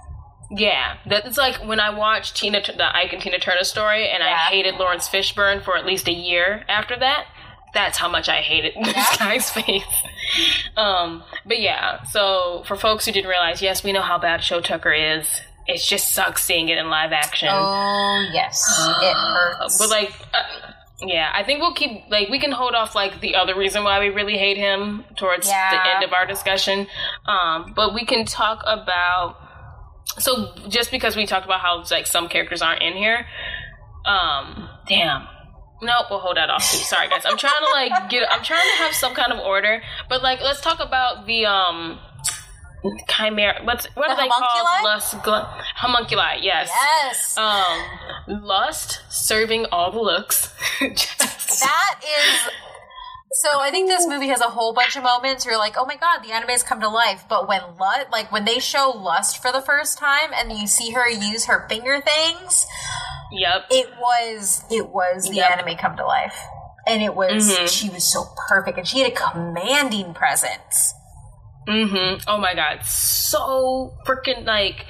Yeah, that's like when I watched Tina, the Ike and Tina Turner story, and yeah. I hated Lawrence Fishburne for at least a year after that. That's how much I hated yeah. this guy's face. Um, but yeah, so for folks who didn't realize, yes, we know how bad Show Tucker is. It just sucks seeing it in live action. Oh, yes. It hurts. But like, uh, yeah, I think we'll keep, like, we can hold off, like, the other reason why we really hate him towards yeah. the end of our discussion. Um, but we can talk about... So, just because we talked about how, like, some characters aren't in here, um, damn. No, we'll hold that off too. Sorry, guys. I'm trying to, like, get, I'm trying to have some kind of order. But, like, let's talk about the, um, chimera, what's, what the are they homunculi? called? Lust, gl- homunculi, yes. Yes. Um, lust, serving all the looks. Just. That is... So I think this movie has a whole bunch of moments where you're like, oh my God, the anime's come to life. But when Lust, like when they show Lust for the first time and you see her use her finger things, yep, it was it was the yep. anime come to life, and it was mm-hmm. she was so perfect, and she had a commanding presence. Mm-hmm. Oh my God, so freaking like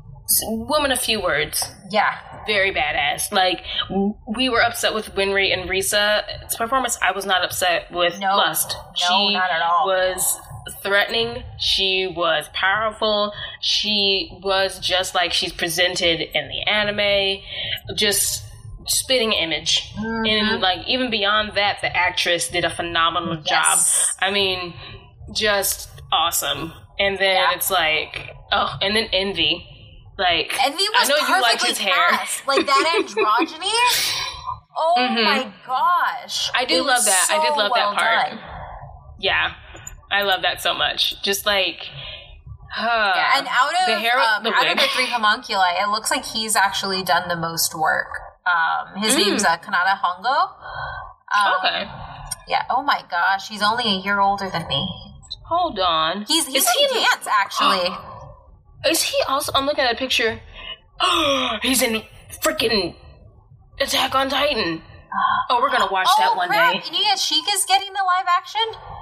woman of few words. Yeah. Very badass. Like, we were upset with Winry and Risa's performance. I was not upset with no, Lust. No, she not at all. was threatening. She was powerful. She was just like she's presented in the anime. Just spitting image. Mm-hmm. And, like, even beyond that, the actress did a phenomenal yes. job. I mean, just awesome. And then yeah. it's like, oh, and then Envy. Like, Envy was I know you like his cast. hair. Like, that androgyny? Oh mm-hmm. my gosh. I do it love that. So I did love well that part. Done. Yeah. I love that so much. Just like, uh, yeah, and out of, the hair, um, the out of the three homunculi, it looks like he's actually done the most work. Um, his mm. name's uh, Kanata Hongo. Um, okay. Yeah. Oh my gosh. He's only a year older than me. Hold on. He's, he's in he dance, actually. Is he also... I'm looking at a picture. Oh, he's in freaking Attack on Titan. Oh, we're gonna watch oh, that one crap. day. Inuyashika's getting the live action?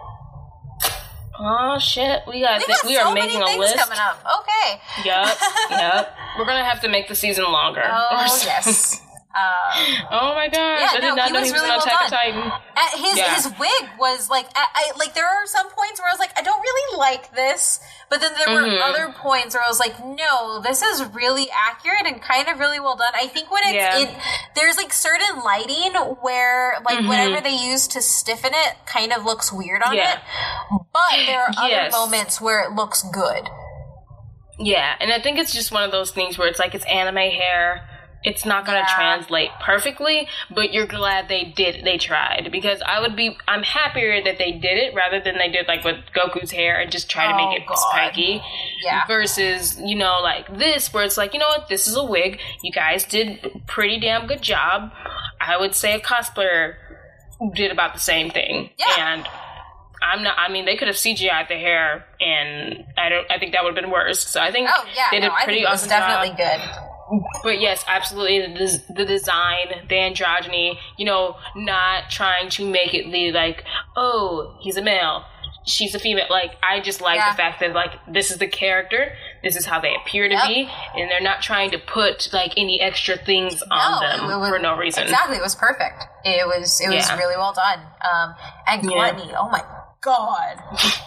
Oh shit, we got, we, th- got we so are making many a list coming up. Okay. Yep, yep. We're gonna have to make the season longer. Oh yes. Um, oh my gosh! Yeah, I did no, not he know was he was really on well Attack on done. Titan. Uh, his Yeah. his wig was like, I, I like. There are some points where I was like, I don't really like this, but then there Mm-hmm. were other points where I was like, no, this is really accurate and kind of really well done. I think when it's Yeah. in, there's like certain lighting where like Mm-hmm. whatever they use to stiffen it kind of looks weird on Yeah. it, but there are other Yes. moments where it looks good. Yeah, and I think it's just one of those things where it's like it's anime hair. It's not going to Yeah. translate perfectly, but you're glad they did, they tried. Because I would be, I'm happier that they did it rather than they did like with Goku's hair and just try to Oh, make it God. spiky. Yeah. Versus, you know, like this, where it's like, you know what, this is a wig. You guys did a pretty damn good job. I would say a cosplayer did about the same thing. Yeah. And I'm not, I mean, they could have C G I'd the hair, and I don't, I think that would have been worse. So I think Oh yeah, they did no, a I pretty think it was awesome definitely job. good. But yes, absolutely, the, des- the design, the androgyny, you know, not trying to make it the, like, oh, he's a male, she's a female. Like, I just like Yeah. the fact that, like, this is the character, this is how they appear to Yep. be, and they're not trying to put, like, any extra things on No, them it was- for no reason. Exactly, it was perfect. It was it was Yeah. really well done. Um, and Yeah. Gluttony, oh my god.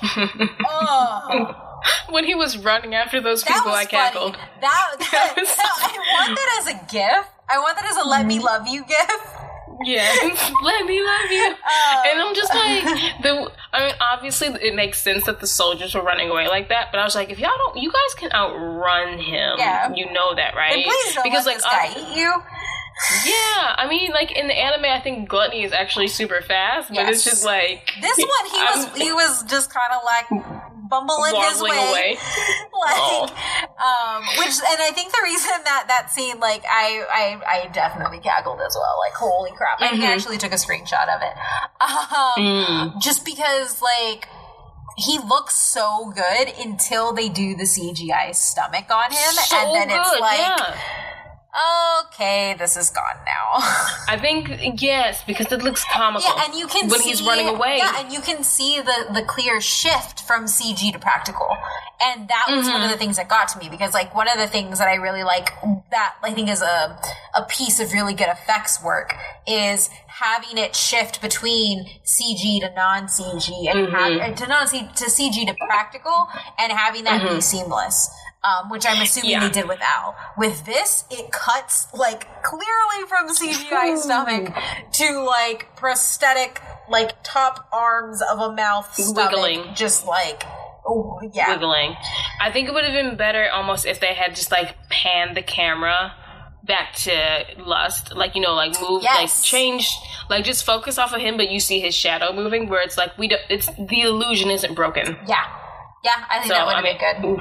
oh. When he was running after those That people, was I cackled. funny. That, that, was I want that as a gif. I want that as a let me love you gif. Yeah, let me love you. Um, And I'm just like, the. I mean, obviously, it makes sense that the soldiers were running away like that. But I was like, if y'all don't, you guys can outrun him. Yeah. You know that, right? And please don't because let like, this guy uh, eat you. yeah, I mean, like in the anime, I think Gluttony is actually super fast, but Yes. it's just like This one, he was I'm- he was just kind of like bumbling his Waddling way, away. like, Oh. um, which, and I think the reason that that scene, like, I I, I definitely cackled as well. Like, holy crap! I think I Mhm. actually took a screenshot of it, um, Mm. just because, like. He looks so good until they do the C G I stomach on him, so and then it's good, like, yeah. okay, this is gone now. I think yes, because it looks comical. Yeah, and you can when see, he's running away. Yeah, and you can see the the clear shift from C G to practical, and that was Mm-hmm. one of the things that got to me because, like, one of the things that I really like that I think is a a piece of really good effects work is having it shift between C G to non C G and Mm-hmm. have, to non to C G to practical, and having that be seamless. Um, which I'm assuming Mm-hmm. Yeah. they did with Al. With this, it cuts, like, clearly from C G I stomach to, like, prosthetic, like, top arms of a mouth stomach. Wiggling. Just, like, oh, yeah. Wiggling. I think it would have been better almost if they had just like panned the camera back to Lust, like, you know, like move, Yes. like change, like just focus off of him, but you see his shadow moving. Where it's like we don't, it's the illusion isn't broken. Yeah. Yeah, I think So that would I have mean, been good. oof.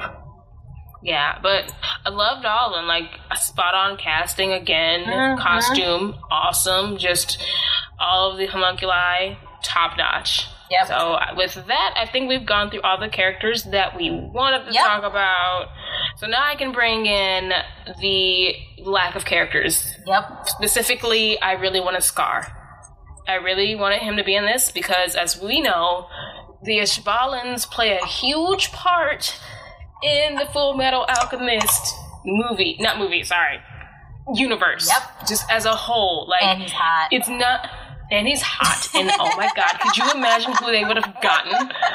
Yeah, but I loved all of them. Like spot on casting again, Mhm. costume awesome, just all of the homunculi top notch. Yep. So uh, with that, I think we've gone through all the characters that we wanted to Yep. talk about. So now I can bring in the lack of characters. Yep. Specifically, I really wanted Scar. I really wanted him to be in this because, as we know, the Ishvalans play a huge part in the Full Metal Alchemist movie. Not movie, sorry. Universe. Yep. Just as a whole. Like, And he's hot. it's not... And he's hot. And oh my god, could you imagine who they would have gotten?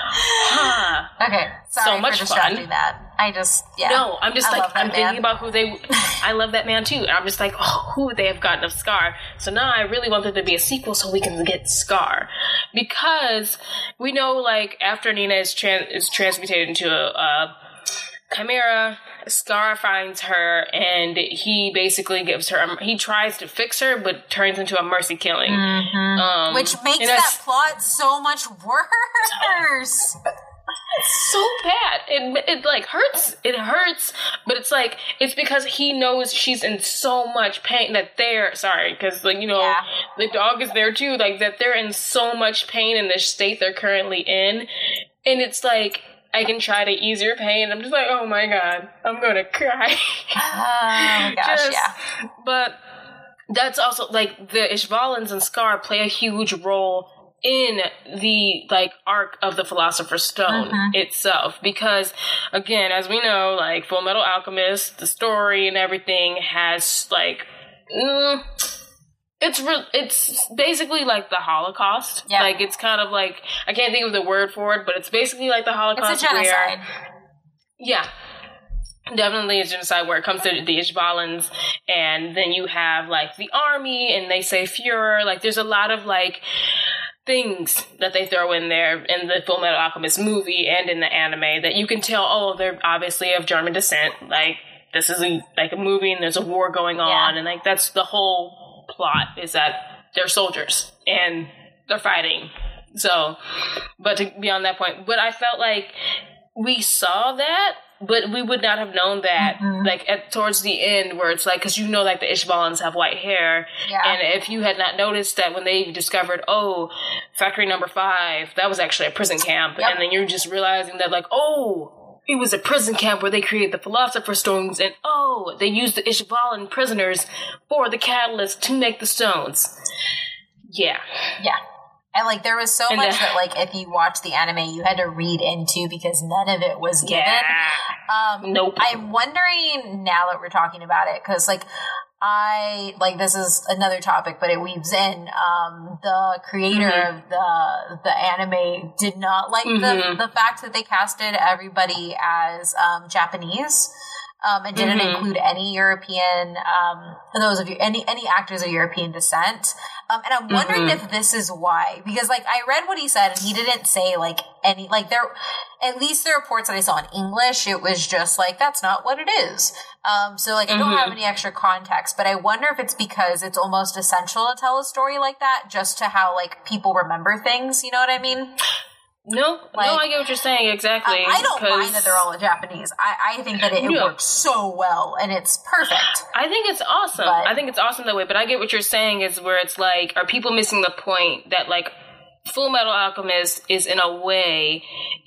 Huh. Okay, sorry So much for fun. distracting that. I just, yeah. No, I'm just I like, love that I'm man. thinking about who they, I love that man too. And I'm just like, oh, who would they have gotten of Scar? So now I really want there to be a sequel so we can get Scar. Because we know, like, after Nina is, tran- is transmutated into a, a Chimera, Scar finds her and he basically gives her, a, he tries to fix her, but turns into a mercy killing. Mhm. Um, Which makes and that that's- plot so much worse. so bad. It it like hurts. It hurts, but it's like it's because he knows she's in so much pain that they're sorry because like you know Yeah. the dog is there too. Like that they're in so much pain in the state they're currently in, and it's like I can try to ease your pain. I'm just like, oh my god, I'm gonna cry. Oh my gosh, Just- yeah. But that's also, like, the Ishvalans and Scar play a huge role in the, like, arc of the Philosopher's Stone mm-hmm. itself. Because, again, as we know, like, Full Metal Alchemist, the story and everything has, like, mm, it's re- it's basically like the Holocaust. Yeah. Like, it's kind of like, I can't think of the word for it, but it's basically like the Holocaust. It's a genocide. Where, yeah. Definitely a genocide where it comes to the Ishvalans, and then you have, like, the army, and they say Fuhrer. Like, there's a lot of, like, things that they throw in there in the Full Metal Alchemist movie and in the anime that you can tell, oh, they're obviously of German descent. Like, this is a, like a movie and there's a war going on, yeah. and, like, that's the whole plot, is that they're soldiers and they're fighting. So, but to be on that point, but I felt like we saw that, but we would not have known that, mm-hmm. like, at towards the end, where it's like, because you know, like, the Ishvalans have white hair, yeah. and if you had not noticed that when they discovered, oh, Factory Number Five, that was actually a prison camp, yep. and then you're just realizing that, like, oh, it was a prison camp where they created the Philosopher's Stones, and oh, they used the Ishvalan prisoners for the catalyst to make the stones. Yeah. Yeah. And, like, there was so and much the, that, like, if you watch the anime, you had to read into because none of it was given. Yeah. Um, nope. I'm wondering, now that we're talking about it, because, like, I, like, this is another topic, but it weaves in. Um, the creator mm-hmm. of the the anime did not like mm-hmm. the, the fact that they casted everybody as um, Japanese. Um, and didn't mm-hmm. include any European, um, for those of you, any, any actors of European descent. Um, and I'm wondering mm-hmm. if this is why, because, like, I read what he said and he didn't say, like, any, like, there, at least the reports that I saw in English, it was just like, that's not what it is. Um, so, like, I don't mm-hmm. have any extra context, but I wonder if it's because it's almost essential to tell a story like that, just to how, like, people remember things, you know what I mean? No, like, no, I get what you're saying, exactly. Um, I don't mind that they're all Japanese. I, I think that it, it yeah. works so well, and it's perfect. I think it's awesome. But, I think it's awesome that way, but I get what you're saying is where it's like, are people missing the point that, like, Full Metal Alchemist is in a way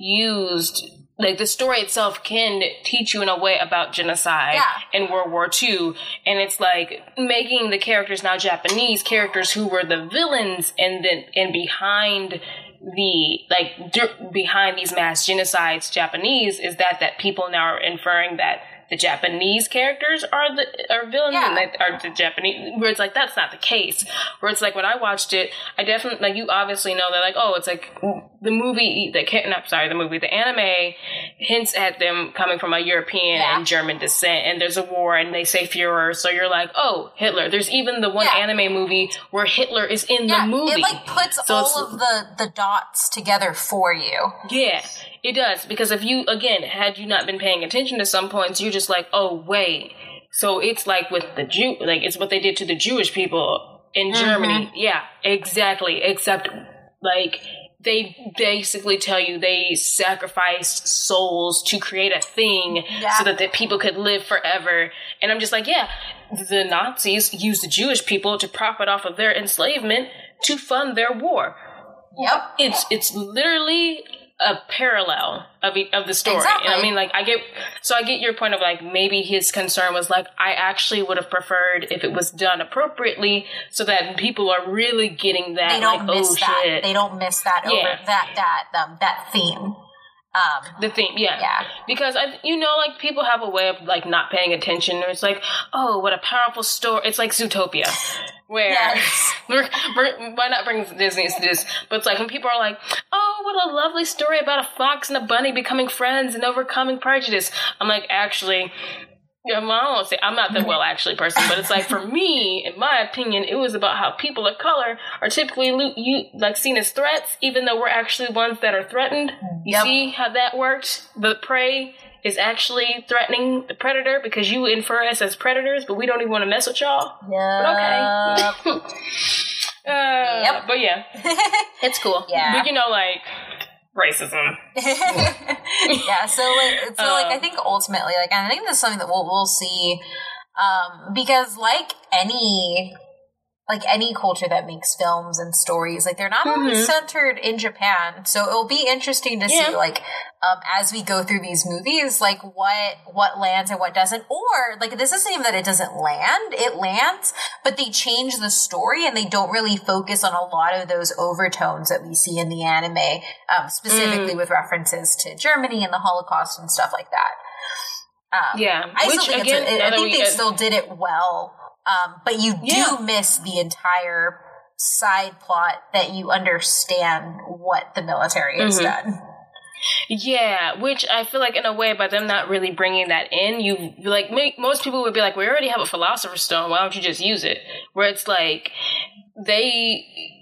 used, like, the story itself can teach you in a way about genocide yeah. in World War Two, and it's like making the characters now Japanese characters who were the villains, and then and behind the like d- behind these mass genocides Japanese is that that people now are inferring that the Japanese characters are the are villains yeah. and that are the Japanese, where it's like that's not the case. Where it's like when I watched it, I definitely, like, you obviously know that, like, oh, it's like the movie the not sorry the movie the anime hints at them coming from a European yeah. and German descent, and there's a war and they say Führer, so you're like, oh, Hitler. There's even the one yeah. anime movie where Hitler is in yeah, the movie. It like puts so all of the the dots together for you. Yeah. It does, because if you, again, had you not been paying attention to some points, you're just like, oh, wait. So it's like with the Jew, like, it's what they did to the Jewish people in mm-hmm. Germany. Yeah, exactly. Except, like, they basically tell you they sacrificed souls to create a thing yeah. so that the people could live forever. And I'm just like, yeah, the Nazis used the Jewish people to profit off of their enslavement to fund their war. Yep. It's, it's literally a parallel of of the story. Exactly. And I mean, like, I get, so I get your point of, like, maybe his concern was, like, I actually would have preferred if it was done appropriately so that people are really getting that, they don't like, miss oh, that. shit. They don't miss that over, yeah. that, that, um, that theme. Um, the theme, yeah. yeah. Because, I, you know, like, people have a way of, like, not paying attention. It's like, oh, what a powerful story. It's like Zootopia. Where, yes. we're, we're, why not bring Disney into this? But it's like when people are like, oh, what a lovely story about a fox and a bunny becoming friends and overcoming prejudice. I'm like, actually, yeah, well, I won't say, I'm not the well actually person, but it's like, for me, in my opinion, it was about how people of color are typically lo- you, like seen as threats, even though we're actually ones that are threatened. You yep. see how that worked? The prey is actually threatening the predator because you infer us as predators, but we don't even want to mess with y'all. Yep. But okay. uh, yep. But yeah, it's cool. Yeah. But you know, like, racism. yeah. So like, so um, like, I think ultimately, like, I think this is something that we'll we'll see, um, because like any like any culture that makes films and stories, like they're not mm-hmm. always centered in Japan. So it'll be interesting to yeah. see, like, um, as we go through these movies, like what what lands and what doesn't. Or like this isn't even that it doesn't land; it lands, but they change the story and they don't really focus on a lot of those overtones that we see in the anime, um, specifically mm. with references to Germany and the Holocaust and stuff like that. Um, yeah, I Which, still think, again, it's a, I think we, they uh, still did it well. Um, but you do yeah. miss the entire side plot that you understand what the military has mm-hmm. done. Yeah, which I feel like in a way by them not really bringing that in, you like most people would be like, we already have a Philosopher's Stone, why don't you just use it? Where it's like they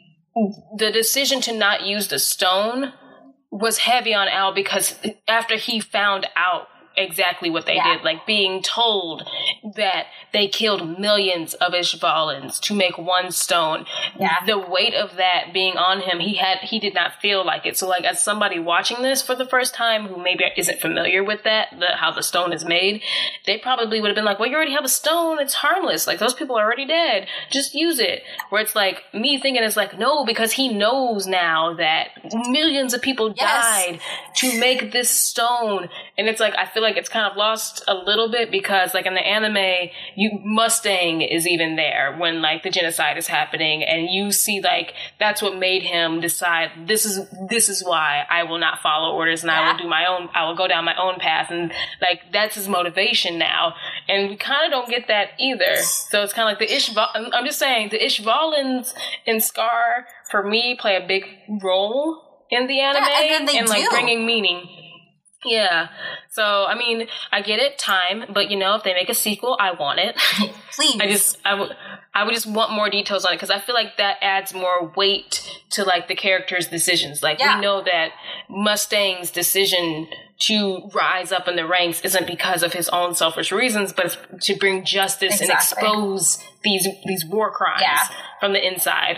the decision to not use the stone was heavy on Al because after he found out exactly what they yeah. did, like being told that they killed millions of Ishvalans to make one stone. Yeah. The weight of that being on him, he had he did not feel like it. So like as somebody watching this for the first time who maybe isn't familiar with that, the, how the stone is made, they probably would have been like, well, you already have a stone, it's harmless. Like those people are already dead. Just use it. Where it's like me thinking it's like, no, because he knows now that millions of people yes. died to make this stone. And it's like I feel like it's kind of lost a little bit because like in the anime you Mustang is even there when like the genocide is happening and you see like that's what made him decide this is this is why I will not follow orders and yeah. I will do my own I will go down my own path and like that's his motivation now and we kind of don't get that either. So it's kind of like the Ishval I'm just saying the Ishvalans in Scar for me play a big role in the anime yeah, and, and like do. bringing meaning. Yeah. So, I mean, I get it, time, but, you know, if they make a sequel, I want it. Please. I just, I would, I would just want more details on it, because I feel like that adds more weight to, like, the character's decisions. Like, yeah. we know that Mustang's decision to rise up in the ranks isn't because of his own selfish reasons, but it's to bring justice exactly. and expose these, these war crimes yeah. from the inside.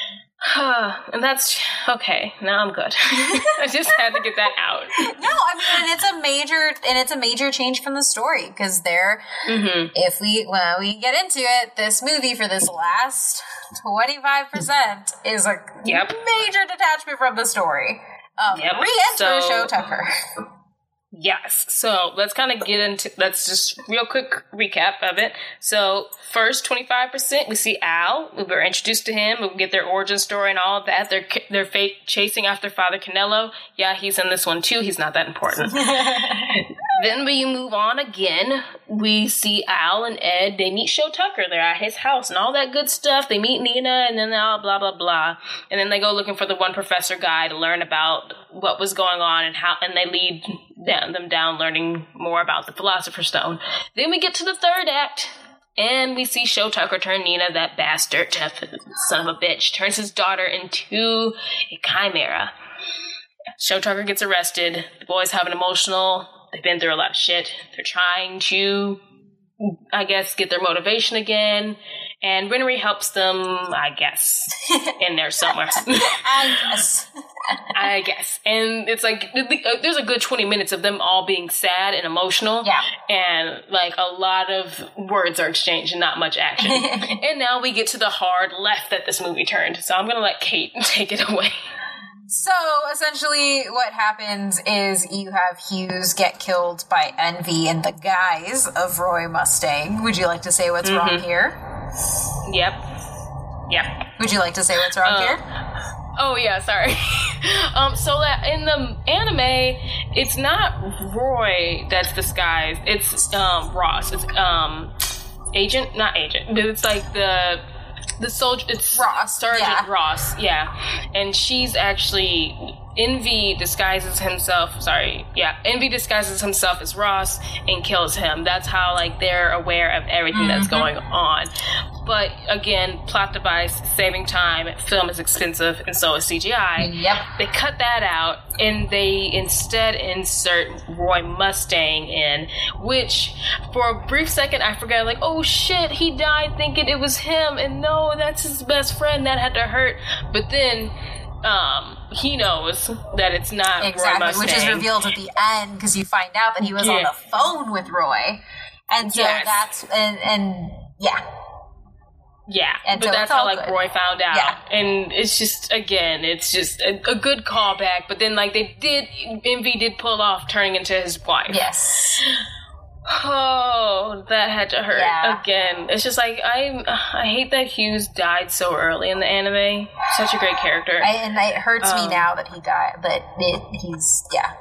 And that's okay. Now I'm good. I just had to get that out. No, I mean, and it's a major, and it's a major change from the story because there, mm-hmm. if we, well, we get into it, this movie for this last twenty-five percent is a yep. major detachment from the story. Um, yep. Re-enter so, Sho Tucker. Yes. So let's kind of get into, let's just real quick recap of it. So first twenty-five percent, we see Al. We were introduced to him. We get their origin story and all of that. They're, they're fake chasing after Father Canelo. Yeah, he's in this one too. He's not that important. Then we move on again. We see Al and Ed. They meet Sho Tucker. They're at his house and all that good stuff. They meet Nina and then all blah, blah, blah. And then they go looking for the one professor guy to learn about what was going on and how, and they lead them, them down learning more about the Philosopher's Stone. Then we get to the third act. And we see Sho Tucker turn Nina, that bastard, son of a bitch, turns his daughter into a chimera. Sho Tucker gets arrested. The boys have an emotional, they've been through a lot of shit. They're trying to, I guess, get their motivation again. And Renry helps them, I guess, in there somewhere. I guess. I guess. And it's like, there's a good twenty minutes of them all being sad and emotional. Yeah. And, like, a lot of words are exchanged and not much action. And now we get to the hard left that this movie turned. So I'm going to let Kate take it away. So, essentially, what happens is you have Hughes get killed by Envy in the guise of Roy Mustang. Would you like to say what's mm-hmm. wrong here? Yep. Yep. Would you like to say what's wrong uh, here? Oh, yeah, sorry. um, so that in the anime, it's not Roy that's disguised. It's um, Ross. It's um, Agent, not Agent, but it's like the the soldier. It's Ross, Sergeant yeah. Ross, yeah. And she's actually Envy disguises himself. Sorry, yeah. Envy disguises himself as Ross and kills him. That's how like they're aware of everything mm-hmm. that's going on. But again, plot device, saving time, film is expensive, and so is C G I. Yep. They cut that out, and they instead insert Roy Mustang in, which, for a brief second, I forgot, like, oh shit, he died thinking it was him, and no, that's his best friend, that had to hurt. But then, um, he knows that it's not exactly, Roy Mustang. Which is revealed at the end, because you find out that he was yeah. on the phone with Roy. And so yes. that's, and, and yeah. Yeah, and but so that's how, like, good. Roy found out. Yeah. And it's just, again, it's just a, a good callback, but then, like, they did, Envy did pull off turning into his wife. Yes. Oh, that had to hurt. Yeah. Again, it's just, like, I I hate that Hughes died so early in the anime. Such a great character. I, and it hurts um, me now that he died, that it, he's, yeah.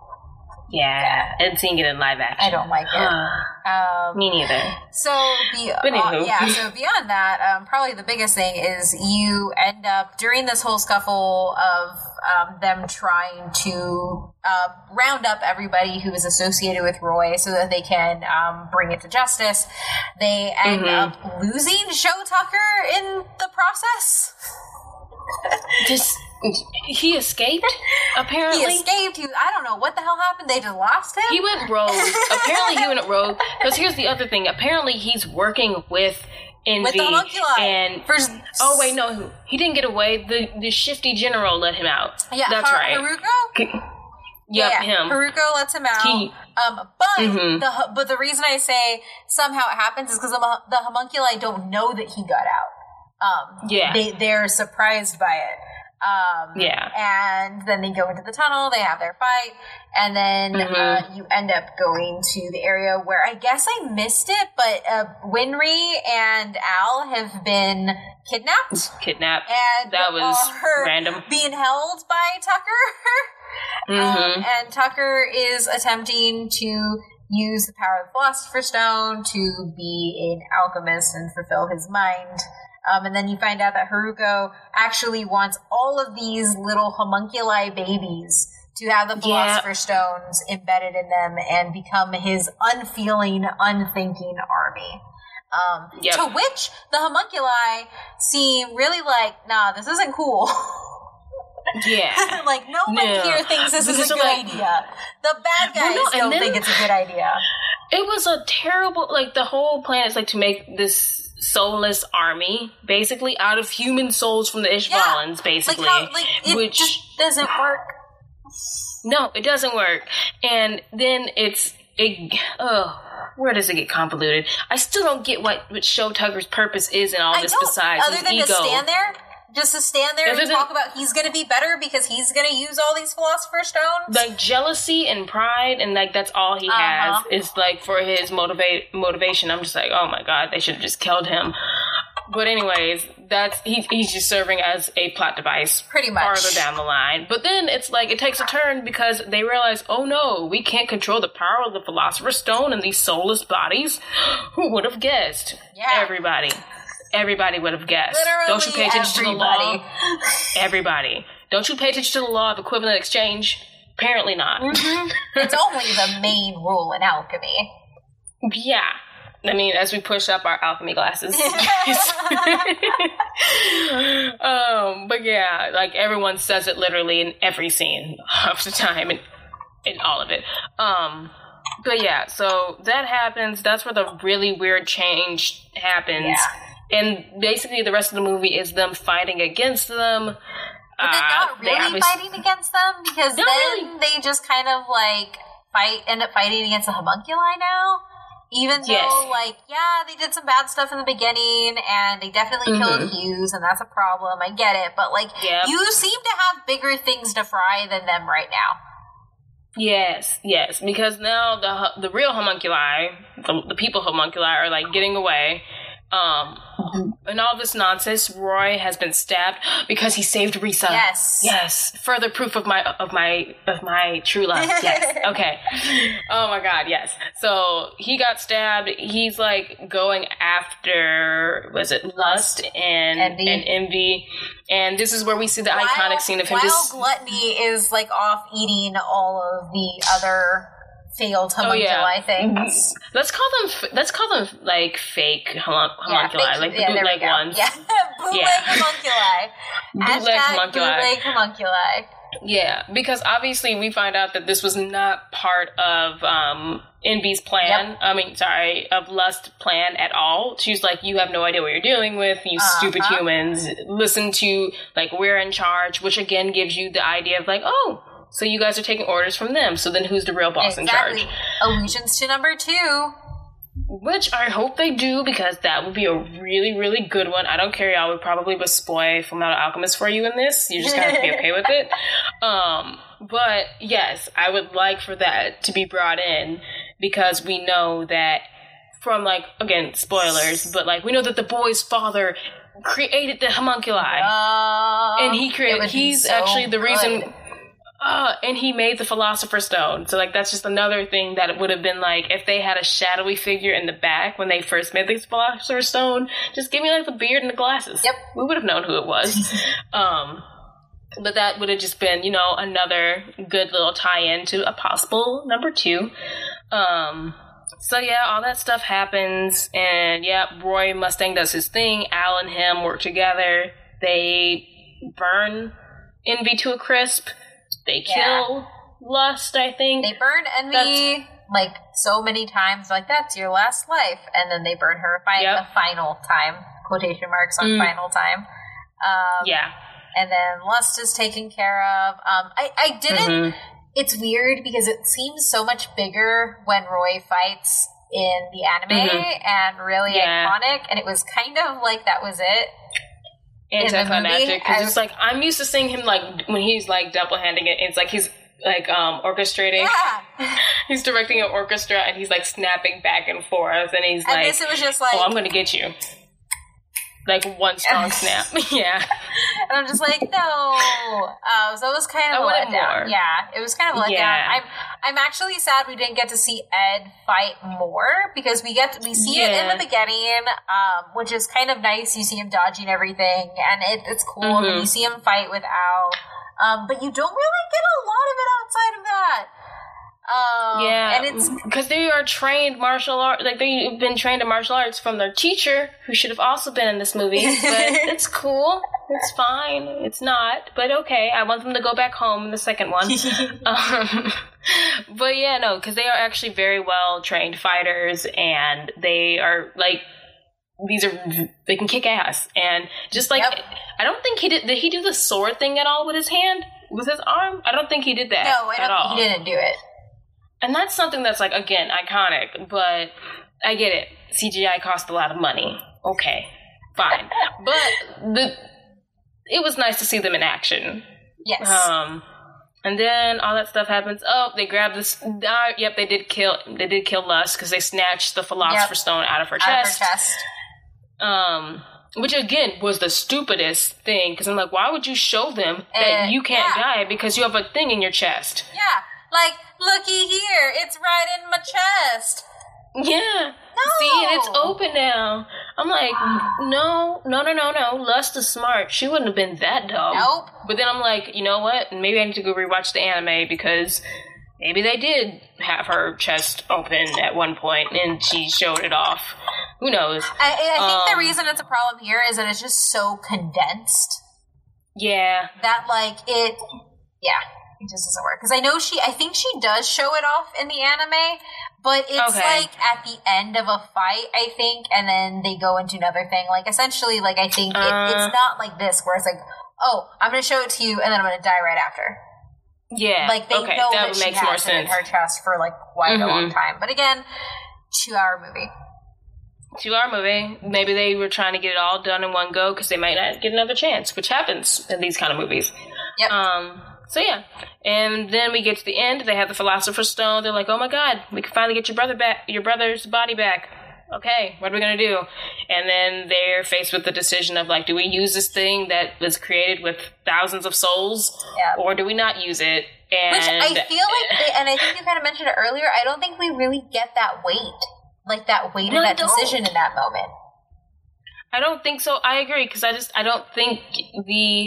Yeah, and seeing it in live action. I don't like it. um, Me neither. So, be, but uh, yeah, so beyond that, um, probably the biggest thing is you end up, during this whole scuffle of um, them trying to uh, round up everybody who is associated with Roy so that they can um, bring it to justice, they end mm-hmm. up losing Sho Tucker in the process. Just... He escaped, apparently. He escaped. He, I don't know what the hell happened. They just lost him? He went rogue. Apparently he went rogue. Because here's the other thing. Apparently he's working with Envy. With the homunculi. And, For, oh, wait, no. He didn't get away. The the shifty general let him out. Yeah, That's Har- right. Haruko? Yep, yeah, him. Haruko lets him out. He, um, but, mm-hmm. the, but the reason I say somehow it happens is because the, the homunculi don't know that he got out. Um, yeah. They, they're surprised by it. Um, yeah. And then they go into the tunnel, they have their fight, and then mm-hmm. uh, you end up going to the area where I guess I missed it, but uh, Winry and Al have been kidnapped. Kidnapped. And that was are random. Being held by Tucker. mm-hmm. um, and Tucker is attempting to use the power of the Philosopher's Stone to be an alchemist and fulfill his mind. Um, and then you find out that Haruko actually wants all of these little homunculi babies to have the Philosopher's yeah. Stones embedded in them and become his unfeeling, unthinking army. Um, yep. To which the homunculi seem really like, nah, this isn't cool. Yeah. Like, no one no. here thinks this because is a good like, idea. The bad guys well, no, don't then, think it's a good idea. It was a terrible, like, the whole plan is, like, to make this soulless army, basically, out of human souls from the Ishvalans, yeah. basically. Like how, like, it which just doesn't work. No, it doesn't work. And then it's, it, oh, where does it get convoluted? I still don't get what, what Sho Tucker's purpose is in all I this don't, besides other his than ego. to stand there? Just to stand there and talk about he's going to be better because he's going to use all these Philosopher's Stones? Like, jealousy and pride, and, like, that's all he uh-huh. has is, like, for his motivate motivation. I'm just like, oh, my God, they should have just killed him. But anyways, that's he, he's just serving as a plot device. Pretty much. Farther down the line. But then it's like, it takes a turn because they realize, oh, no, we can't control the power of the Philosopher's Stone and these soulless bodies. Who would have guessed? Yeah. Everybody. Everybody would have guessed. Literally Don't you pay attention everybody. to the law? Everybody. Don't you pay attention to the law of equivalent exchange? Apparently not. Mm-hmm. It's only the main rule in alchemy. Yeah. I mean, as we push up our alchemy glasses. um, but yeah, like everyone says it literally in every scene of the time and in all of it. Um, but yeah, so that happens. That's where the really weird change happens. Yeah. And basically the rest of the movie is them fighting against them. But they're not really uh, they fighting against them because then really. they just kind of like fight, end up fighting against the homunculi now. Even though, yes. like, yeah, they did some bad stuff in the beginning, and they definitely mm-hmm. killed Hughes, and that's a problem. I get it, but like, yep. you seem to have bigger things to fry than them right now. Yes, yes, because now the the real homunculi, the, the people homunculi, are like getting away. Um, and all this nonsense. Roy has been stabbed because he saved Risa. Yes, yes. Further proof of my of my of my true love. Yes. Okay. Oh my God. Yes. So he got stabbed. He's like going after was it Lust and Envy. and Envy, and this is where we see the while, iconic scene of him. While just, Gluttony is like off eating all of the other failed homunculi oh, yeah. things. Let's call them. Let's call them like fake homun- homunculi, yeah, fake, like the yeah, bootleg ones. Yeah, bootleg yeah. homunculi. Bootleg homunculi. Bootleg homunculi. Yeah, because obviously we find out that this was not part of um, Envy's plan. Yep. I mean, sorry, of Lust's plan at all. She's like, you have no idea what you're dealing with, you uh-huh. stupid humans. Listen to, like, we're in charge, which again gives you the idea of like, oh, so you guys are taking orders from them. So then who's the real boss exactly. in charge? Allusions to number two. Which I hope they do, because that would be a really, really good one. I don't care, y'all. We probably would spoil Fullmetal Alchemist for you in this. You just gotta have to be okay with it. Um, but yes, I would like for that to be brought in, because we know that from, like, again, spoilers, but, like, we know that the boy's father created the homunculi. Uh, and he created, he's so actually the good. reason... Uh, and he made the Philosopher's Stone. So, like, that's just another thing that it would have been like, if they had a shadowy figure in the back when they first made the Philosopher's Stone, just give me, like, the beard and the glasses. Yep. We would have known who it was. um, but that would have just been, you know, another good little tie-in to a possible number two. Um, so, yeah, all that stuff happens. And, yeah, Roy Mustang does his thing. Al and him work together. They burn Envy to a crisp. They kill yeah. Lust, I think. They burn Envy, that's, like, so many times. Like, that's your last life. And then they burn her fi- yep. the final time. Quotation marks on mm. final time. Um, yeah. And then Lust is taken care of. Um, I, I didn't... Mm-hmm. It's weird because it seems so much bigger when Roy fights in the anime mm-hmm. and really yeah. iconic. And it was kind of like that was it. Anticlimactic, because it's like, I'm used to seeing him, like, when he's, like, double-handing it, it's like he's, like, um, orchestrating. Yeah. He's directing an orchestra, and he's, like, snapping back and forth, and he's and like, this, it was just like, oh, I'm gonna get you. Like, one strong snap. Yeah. And I'm just like, no. Uh, so it was kind of I a letdown. More. Yeah, it was kind of a letdown. Yeah. I'm I'm actually sad we didn't get to see Ed fight more, because we get to, we see yeah. it in the beginning, um, which is kind of nice. You see him dodging everything, and it, it's cool. Mm-hmm. And you see him fight with Al, um, but you don't really get a lot of it outside of that. Um, yeah, and it's because they are trained martial art, like they've been trained in martial arts from their teacher, who should have also been in this movie. But it's cool, it's fine, it's not, but okay. I want them to go back home in the second one. um, but yeah, no, because they are actually very well trained fighters, and they are like these are they can kick ass, and just like yep. I don't think he did. Did he do the sword thing at all with his hand, with his arm? I don't think he did that. No, I don't at all. He didn't do it. And that's something that's, like, again, iconic, but I get it. C G I cost a lot of money. Okay, fine. But the it was nice to see them in action. Yes. Um, and then all that stuff happens. Oh, they grab this. Uh, yep, they did kill. They did kill Lust, because they snatched the Philosopher's yep. Stone out of her out chest. Out of her chest. Um, which again was the stupidest thing, because I'm like, why would you show them that uh, you can't yeah. die because you have a thing in your chest? Yeah, like. Looky here, it's right in my chest. Yeah. No. See, and it's open now. I'm like, no, no, no, no, no. Lust is smart. She wouldn't have been that dumb. Nope. But then I'm like, you know what? Maybe I need to go rewatch the anime, because maybe they did have her chest open at one point and she showed it off. Who knows? I, I think um, the reason it's a problem here is that it's just so condensed. Yeah. That, like, it... Yeah. It just doesn't work. Because I know she, I think she does show it off in the anime, but it's okay. like at the end of a fight, I think, and then they go into another thing. Like, essentially, like, I think uh, it, it's not like this, where it's like, oh, I'm going to show it to you, and then I'm going to die right after. Yeah. Like, they okay. know that, that she makes has more it sense. in her chest for, like, quite mm-hmm. a long time. But again, two-hour movie. Two-hour movie. Maybe they were trying to get it all done in one go, because they might not get another chance, which happens in these kind of movies. Yep. Um... So yeah, and then we get to the end. They have the Philosopher's Stone. They're like, "Oh my God, we can finally get your brother back, your brother's body back." Okay, what are we gonna do? And then they're faced with the decision of like, do we use this thing that was created with thousands of souls, yeah. or do we not use it? And which I feel like, they, and I think you kind of mentioned it earlier. I don't think we really get that weight, like that weight no, of that no. decision in that moment. I don't think so. I agree, because I just I don't think the.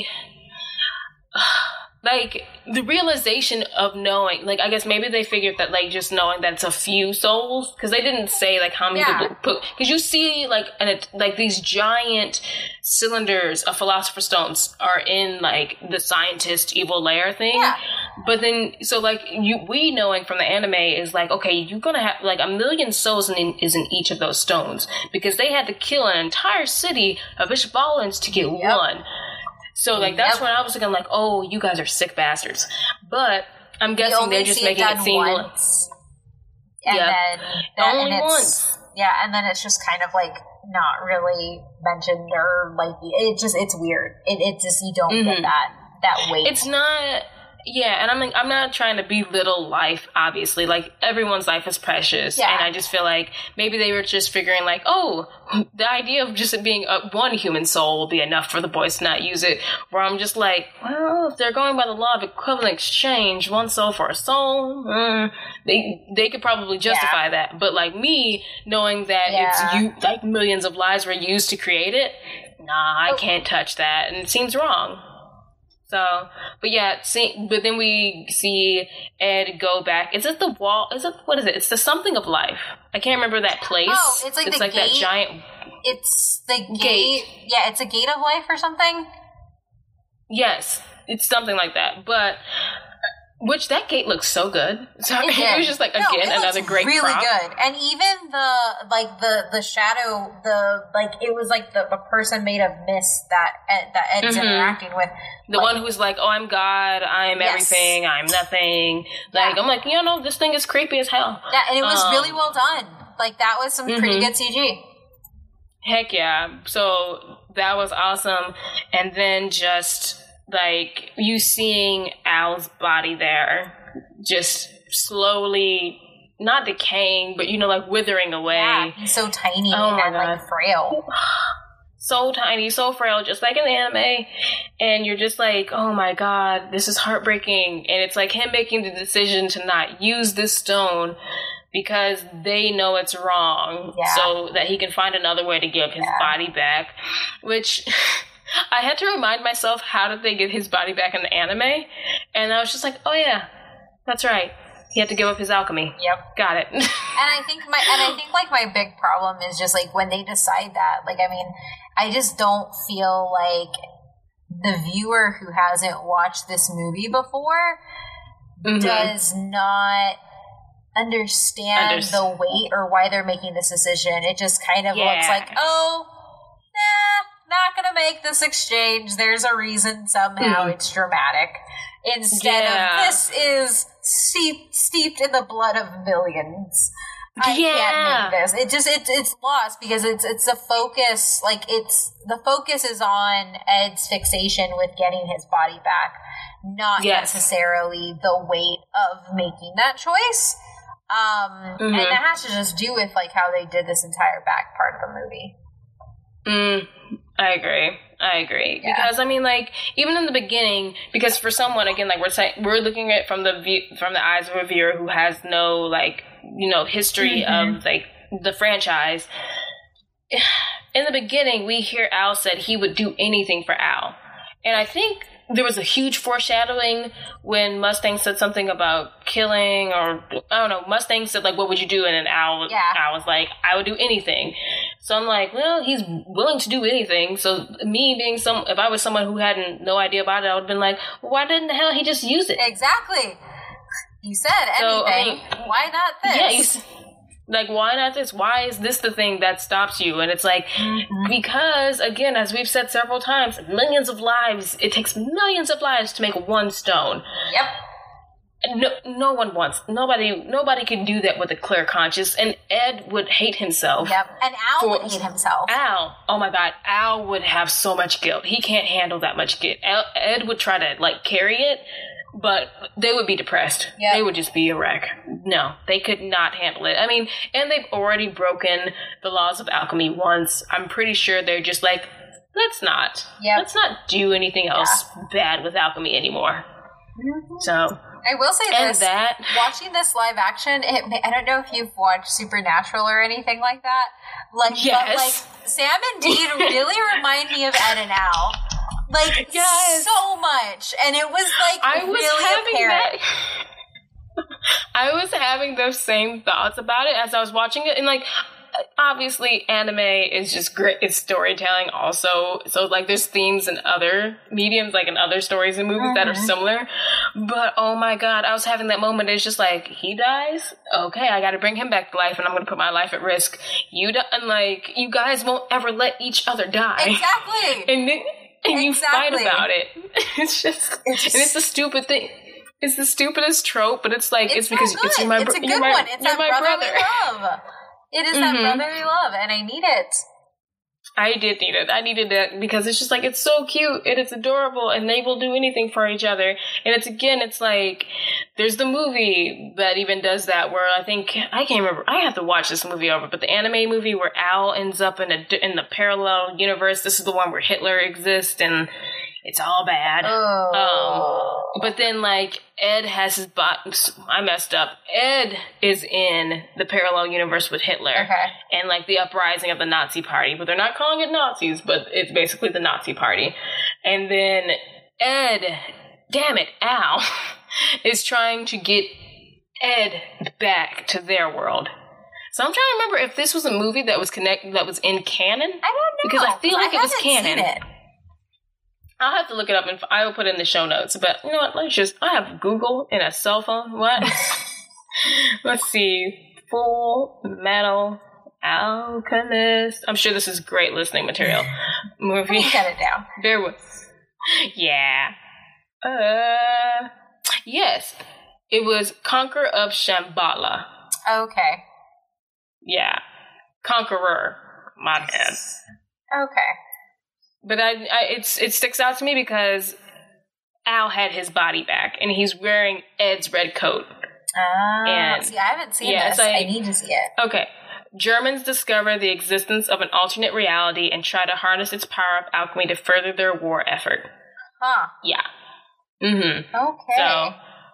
Like, the realization of knowing, like, I guess maybe they figured that, like, just knowing that it's a few souls, because they didn't say, like, how many yeah. people put, because you see, like, an, like, these giant cylinders of Philosopher's Stones are in, like, the scientist evil lair thing, yeah. but then, so, like, you, we knowing from the anime is, like, okay, you're gonna have, like, a million souls in, is in each of those stones, because they had to kill an entire city of Ishbalans to get yep. one. So, like, that's yep. when I was thinking, like, oh, you guys are sick bastards. But I'm guessing they're just making it, it seem once. like... And yeah. then that, Only and once. Yeah, and then it's just kind of like not really mentioned or like it just it's weird. It it just you don't mm-hmm. get that that weight. It's not. Yeah, and I'm like, I'm not trying to belittle life, obviously. Like, everyone's life is precious. Yeah. And I just feel like maybe they were just figuring, like, oh, the idea of just it being a, one human soul will be enough for the boys to not use it. Where I'm just like, well, if they're going by the law of equivalent exchange, one soul for a soul, mm, they they could probably justify yeah. that. But, like, me, knowing that yeah. it's, you, like, millions of lives were used to create it, nah, I oh. can't touch that. And it seems wrong. So, but yeah, see, but then we see Ed go back. Is it the wall? Is it, what is it? It's the something of life. I can't remember that place. Oh, it's like it's the like gate. That giant. It's the gate. gate. Yeah, it's a gate of life or something. Yes, it's something like that. But, which that gate looks so good. So it, it was just like, no, again, another great really prop. good. And even the, like, the, the shadow, the, like, it was like the, the person made of mist that Ed, that Ed's mm-hmm. interacting with. The like, one who's like, oh, I'm God, I'm yes. everything, I'm nothing. Like, yeah. I'm like, you know, this thing is creepy as hell. Yeah, and it was um, really well done. Like, that was some mm-hmm. pretty good C G. Heck yeah. So, that was awesome. And then just... like, you seeing Al's body there, just slowly, not decaying, but, you know, like, withering away. Yeah, he's so tiny oh and, like, frail. So tiny, so frail, just like in the anime. And you're just like, oh my god, this is heartbreaking. And it's like him making the decision to not use this stone because they know it's wrong. Yeah. So that he can find another way to give his yeah. body back. Which... I had to remind myself, how did they get his body back in the anime? And I was just like, oh yeah, that's right. He had to give up his alchemy. Yep. Got it. and I think my and I think like my big problem is just like when they decide that, like I mean, I just don't feel like the viewer who hasn't watched this movie before mm-hmm. does not understand Unders- the weight or why they're making this decision. It just kind of yeah. looks like, oh, nah. Not gonna make this exchange. There's a reason somehow mm. it's dramatic. Instead yeah. of this is steep, steeped in the blood of millions. I yeah. can't make this. It just it, it's lost because it's it's a focus. Like it's the focus is on Ed's fixation with getting his body back, not yes. necessarily the weight of making that choice. Um, mm-hmm. And that has to just do with like how they did this entire back part of the movie. Mm, I agree. I agree. Yeah. Because I mean, like, even in the beginning, because for someone, again, like we're saying, we're looking at it from the view, from the eyes of a viewer who has no, like, you know, history mm-hmm. of like the franchise. In the beginning, we hear Al said he would do anything for Al, and I think there was a huge foreshadowing when Mustang said something about killing, or I don't know. Mustang said like, "What would you do?" And then Al, yeah. Al was like, "I would do anything." So I'm like, well, he's willing to do anything. So me being some, if I was someone who hadn't no idea about it, I would have been like, well, why didn't the hell he just use it? Exactly. You said anything. So, I mean, why not this? Yeah, you, like, why not this? Why is this the thing that stops you? And it's like, mm-hmm. because, again, as we've said several times, millions of lives, it takes millions of lives to make one stone. Yep. No, no one wants, nobody, nobody can do that with a clear conscience, and Ed would hate himself. Yep, and Al for, would hate himself. Al, oh my god, Al would have so much guilt. He can't handle that much guilt. Al, Ed would try to, like, carry it, but they would be depressed. Yep. They would just be a wreck. No, they could not handle it. I mean, and they've already broken the laws of alchemy once. I'm pretty sure they're just like, let's not. Yep. Let's not do anything else yeah. bad with alchemy anymore. Mm-hmm. So... I will say and this, that, watching this live action, it, I don't know if you've watched Supernatural or anything like that. Like, yes. but like Sam and Dean really remind me of Ed and Al. Like, yes. so much. And it was like I was really apparent. That, I was having those same thoughts about it as I was watching it. And like, obviously anime is just great. It's storytelling also. So like there's themes in other mediums, like in other stories and movies mm-hmm. that are similar. But oh my god, I was having that moment. It's just like, he dies? Okay, I gotta bring him back to life and I'm gonna put my life at risk. You die, and like, you guys won't ever let each other die. Exactly. And, then, and exactly. you fight about it. It's just, it's just, and it's a stupid thing. It's the stupidest trope, but it's like, it's, it's because so it's you're my, it's a good you're my, one. It's you're that my brotherly brother. love. It is mm-hmm. that brotherly love, and I need it. I did need it. I needed that because it's just like, it's so cute and it's adorable and they will do anything for each other. And it's, again, it's like, there's the movie that even does that where I think, I can't remember, I have to watch this movie over, but the anime movie where Al ends up in a, in the parallel universe, this is the one where Hitler exists and it's all bad. Oh. Um, but then, like, Ed has his bot. I messed up. Ed is in the parallel universe with Hitler. Okay. And, like, the uprising of the Nazi party. But they're not calling it Nazis, but it's basically the Nazi party. And then Ed, damn it, Al, is trying to get Ed back to their world. So I'm trying to remember if this was a movie that was connect that was in canon. I don't know. Because I feel like I it was haven't canon. Seen it. I'll have to look it up and I will put it in the show notes. But you know what? Let's just, I have Google in a cell phone. What? Let's see. Full Metal Alchemist. I'm sure this is great listening material. Movie. Get it down. Bear with. Yeah. Uh, yes. It was Conqueror of Shambhala. Okay. Yeah. Conqueror. My bad. Okay. But I, I, it's it sticks out to me because Al had his body back, and he's wearing Ed's red coat. Ah, and, see, I haven't seen yeah, this. Like, I need to see it. Okay. Germans discover the existence of an alternate reality and try to harness its power of alchemy to further their war effort. Huh. Yeah. Mm-hmm. Okay. So,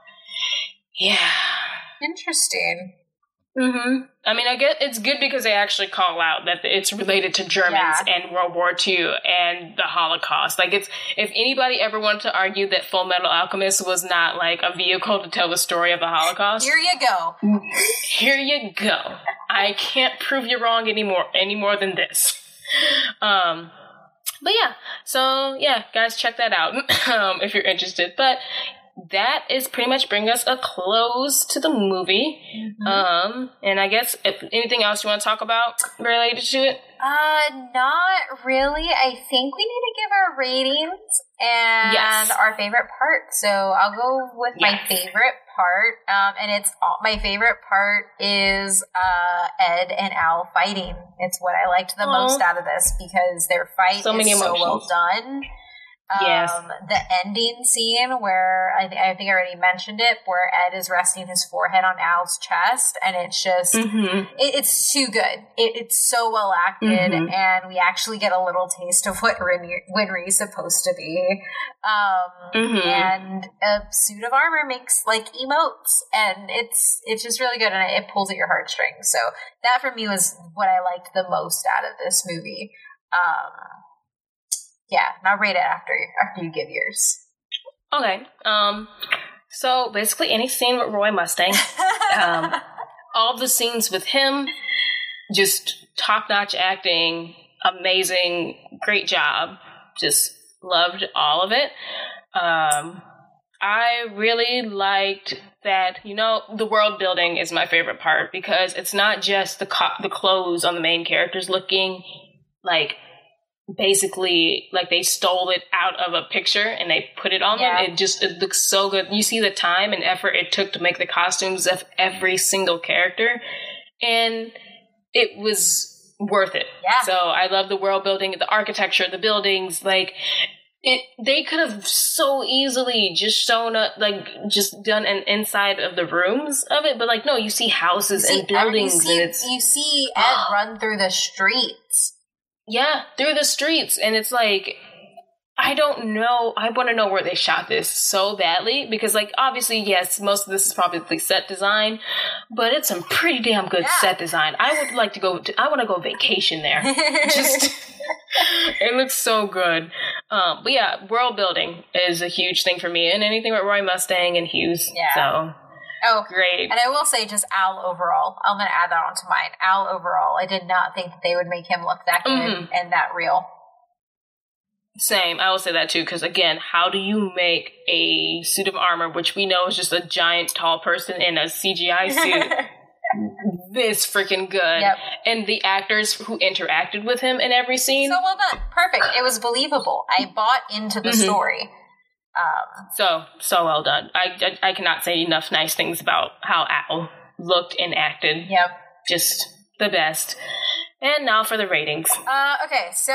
yeah. Interesting. Mm-hmm. I mean, I guess it's good because they actually call out that it's related to Germans yeah. and World War Two and the Holocaust. Like, it's, if anybody ever wanted to argue that Full Metal Alchemist was not, like, a vehicle to tell the story of the Holocaust, here you go. Here you go. I can't prove you wrong anymore, any more than this. Um, but yeah, so yeah, guys, check that out um, if you're interested. But that is pretty much bring us a close to the movie. Mm-hmm. Um, and I guess if anything else you want to talk about related to it? Uh, not really. I think we need to give our ratings and yes. our favorite part. So I'll go with yes. my favorite part. Um, and it's all, my favorite part is uh Ed and Al fighting. It's what I liked the Aww. most out of this because their fight so is so well done. Um, yes. The ending scene where I, th- I think I already mentioned it, where Ed is resting his forehead on Al's chest, and it's just mm-hmm. it, it's too good. It, it's so well acted, mm-hmm. and we actually get a little taste of what Winry's supposed to be. Um, mm-hmm. And a suit of armor makes like emotes, and it's it's just really good, and it, it pulls at your heartstrings. So that for me was what I liked the most out of this movie. Um, Yeah, and I'll rate it after after you give yours. Okay. Um. So basically, any scene with Roy Mustang, um, all the scenes with him, just top-notch acting, amazing, great job. Just loved all of it. Um, I really liked that. You know, the world building is my favorite part because it's not just the co- the clothes on the main characters looking like. Basically, like they stole it out of a picture and they put it on yeah. them. It just it looks so good. You see the time and effort it took to make the costumes of every single character, and it was worth it. Yeah. So I love the world building, the architecture, the buildings. Like it, they could have so easily just shown up, like just done an inside of the rooms of it, but like no, you see houses you see, and buildings. You see, and it's, you see Ed run through the streets. Yeah, through the streets. And it's like, I don't know. I want to know where they shot this so badly. Because, like, obviously, yes, most of this is probably set design. But it's some pretty damn good yeah. set design. I would like to go, to, I want to go vacation there. Just, it looks so good. Um, but yeah, world building is a huge thing for me. And anything with Roy Mustang and Hughes. Yeah. So. Oh, great. And I will say just Al overall. I'm going to add that onto mine. Al overall. I did not think that they would make him look that good mm-hmm. and that real. Same. I will say that too, because again, how do you make a suit of armor, which we know is just a giant tall person in a C G I suit, this freaking good? Yep. And the actors who interacted with him in every scene. So well done. Perfect. It was believable. I bought into the mm-hmm. story. Um, so, so well done. I, I I cannot say enough nice things about how Al looked and acted. Yep. Just the best. And now for the ratings. Uh, okay, so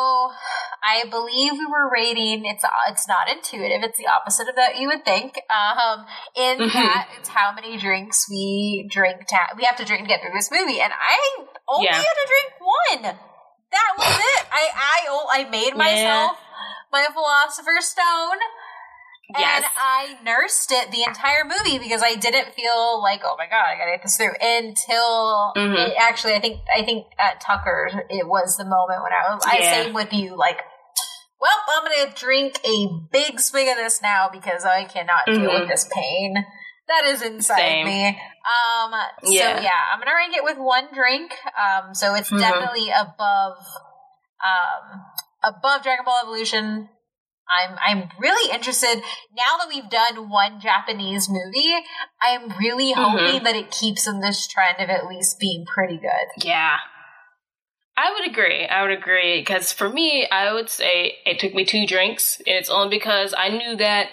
I believe we were rating, it's it's not intuitive, it's the opposite of that you would think. Um, in mm-hmm. that, it's how many drinks we drink, to, we have to drink to get through this movie. And I only yeah. had to drink one. That was it. I, I, I made myself yeah. my Philosopher's Stone. Yes. And I nursed it the entire movie because I didn't feel like, oh my god, I gotta get this through until mm-hmm. it actually, I think, I think at Tucker, it was the moment when I was, yeah. I same with you, like, well, I'm gonna drink a big swig of this now because I cannot mm-hmm. deal with this pain that is inside Same. me. Um, yeah. So yeah, I'm gonna rank it with one drink. Um, so it's mm-hmm. definitely above, um, above Dragon Ball Evolution. I'm I'm really interested now that we've done one Japanese movie. I'm really hoping mm-hmm. that it keeps in this trend of at least being pretty good. Yeah, I would agree. I would agree because for me, I would say it took me two drinks, and it's only because I knew that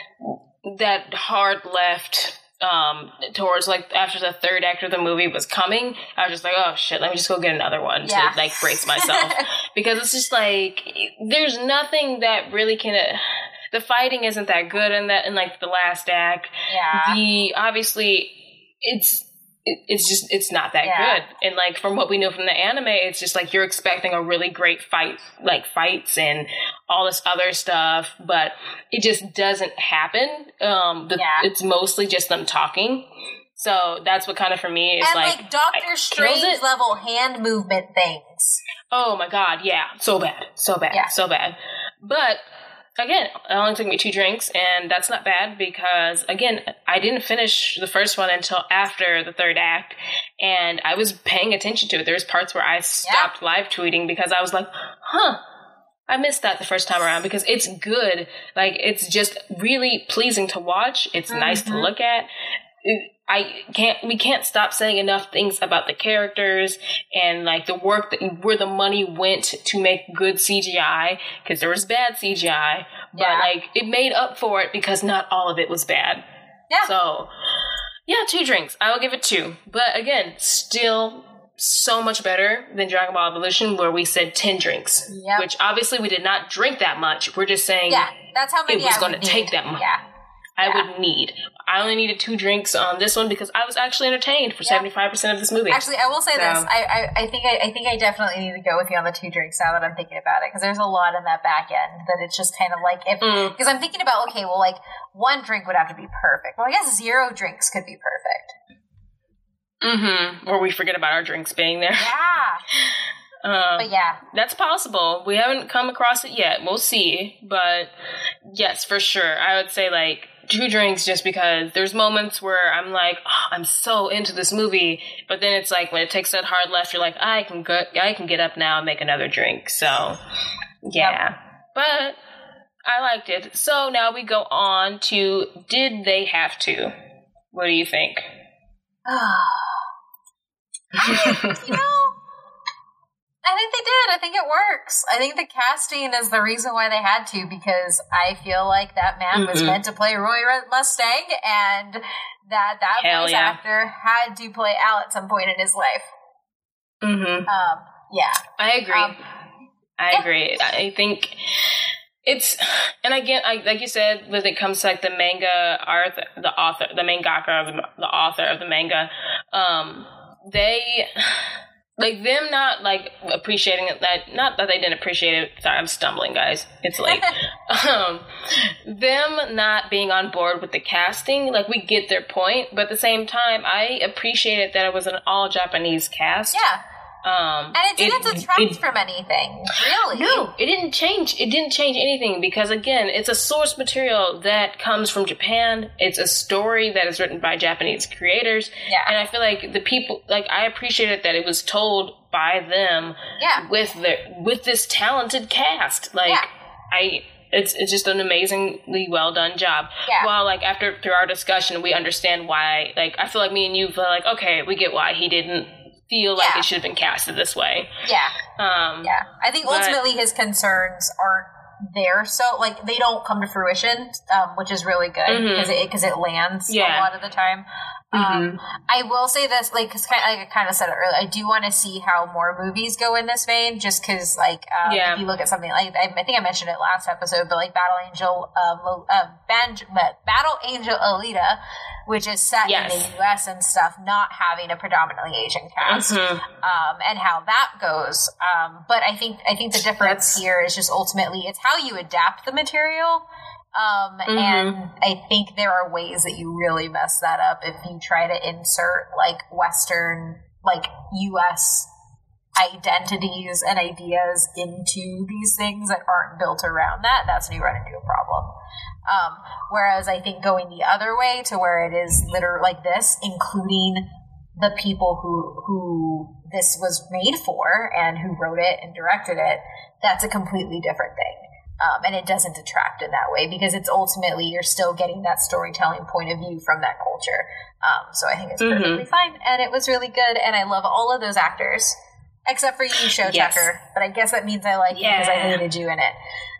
that hard left. Um, towards like after the third act of the movie was coming, I was just like, oh shit, let me just go get another one yeah. to like brace myself because it's just like there's nothing that really can. Uh, the fighting isn't that good in that in like the last act. Yeah. The obviously it's. It's just, it's not that yeah. good. And, like, from what we know from the anime, it's just, like, you're expecting a really great fight, like, fights and all this other stuff, but it just doesn't happen. Um, the, yeah. It's mostly just them talking. So that's what kind of, for me, is, and, like... like, Doctor Strange level hand movement things. Oh, my God, yeah. So bad. So bad. Yeah. So bad. But... Again, it only took me two drinks, and that's not bad because, again, I didn't finish the first one until after the third act, and I was paying attention to it. There was parts where I stopped yeah. live tweeting because I was like, huh, I missed that the first time around because it's good. Like, it's just really pleasing to watch. It's mm-hmm. nice to look at. I can't, we can't stop saying enough things about the characters and like the work that where the money went to make good C G I because there was bad C G I, but yeah. like it made up for it because not all of it was bad. Yeah. So yeah, two drinks. I will give it two. But again, still so much better than Dragon Ball Evolution where we said ten drinks, yep. which obviously we did not drink that much. We're just saying yeah, that's how many it was I going to take that much. Yeah. I yeah. would need. I only needed two drinks on this one because I was actually entertained for seventy-five percent of this movie. Actually, I will say so. this. I, I, I think I, I think I definitely need to go with you on the two drinks now that I'm thinking about it because there's a lot in that back end that it's just kind of like if because mm. I'm thinking about okay, well, like one drink would have to be perfect. Well, I guess zero drinks could be perfect. Mm-hmm. Or we forget about our drinks being there. Yeah. Um, but yeah. That's possible. We haven't come across it yet. We'll see. But yes, for sure. I would say like two drinks just because there's moments where I'm like, oh, I'm so into this movie. But then it's like when it takes that hard left, you're like, I can go, I can get up now and make another drink. So yeah. Yep. But I liked it. So now we go on to Did They Have To? What do you think? you know, I think they did. I think it works. I think the casting is the reason why they had to, because I feel like that man mm-hmm. was meant to play Roy Mustang, and that that Hell voice yeah. actor had to play Al at some point in his life. Mm-hmm. Um, yeah. I agree. Um, I yeah. agree. I think it's, and again, I, like you said, when it comes to like the manga art, the author, the mangaka, the, the author of the manga, um, they... Like, them not, like, appreciating it, that, not that they didn't appreciate it, sorry, I'm stumbling, guys, it's late, um, them not being on board with the casting, like, we get their point, but at the same time, I appreciated that it was an all-Japanese cast. Yeah. Um, and it didn't it, detract it, from anything, really. No, it didn't change. It didn't change anything because, again, it's a source material that comes from Japan. It's a story that is written by Japanese creators. Yeah. And I feel like the people, like, I appreciated that it was told by them yeah. with the with this talented cast. Like, yeah. I... It's it's just an amazingly well done job. Yeah. While like after through our discussion, we understand why. Like I feel like me and you feel like okay, we get why he didn't feel like yeah. it should have been casted this way. Yeah. Um, yeah. I think but, ultimately his concerns aren't there, so like they don't come to fruition, um, which is really good because mm-hmm. it because it lands yeah. a lot of the time. Mm-hmm. Um, I will say this, like, because kind of, like I kind of said it earlier, I do want to see how more movies go in this vein, just because, like, um, yeah. if you look at something like, I, I think I mentioned it last episode, but like Battle Angel, uh, uh, Banj- Battle Angel Alita, which is set yes. in the U S and stuff, not having a predominantly Asian cast, mm-hmm. um, and how that goes. Um, but I think I think the difference That's... here is just ultimately it's how you adapt the material. Um, mm-hmm. And I think there are ways that you really mess that up if you try to insert like Western, like U S identities and ideas into these things that aren't built around that. That's when you run into a problem. Um, whereas I think going the other way to where it is literally like this, including the people who, who this was made for and who wrote it and directed it, that's a completely different thing. Um, and it doesn't detract in that way because it's ultimately you're still getting that storytelling point of view from that culture. Um, so I think it's mm-hmm. perfectly fine, and it was really good, and I love all of those actors except for you, Show yes. Tucker. But I guess that means I like yeah. you because I hated you in it.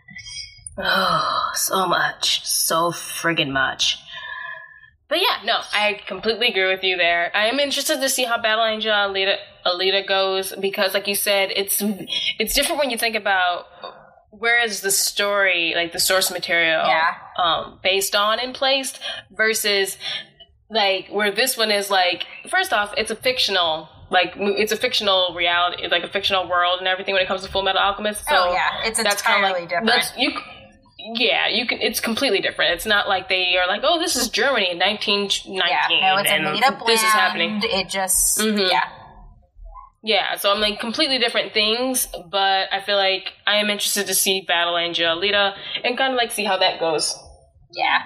Oh, so much, so friggin' much. But yeah, no, I completely agree with you there. I am interested to see how Battle Angel Alita, Alita goes because, like you said, it's it's different when you think about. Where is the story, like the source material, yeah. um, based on and placed versus like where this one is like, first off, it's a fictional, like it's a fictional reality, it's like a fictional world and everything when it comes to Full Metal Alchemist. So oh yeah, it's that's entirely like, different. That's, you, yeah, you can. It's completely different. It's not like they are like, oh, this is Germany in nineteen nineteen. Yeah, no, it's a made up land. This is happening. It just, mm-hmm. yeah. Yeah, so I'm like completely different things, but I feel like I am interested to see Battle Angel Alita and kind of like see how that goes. Yeah.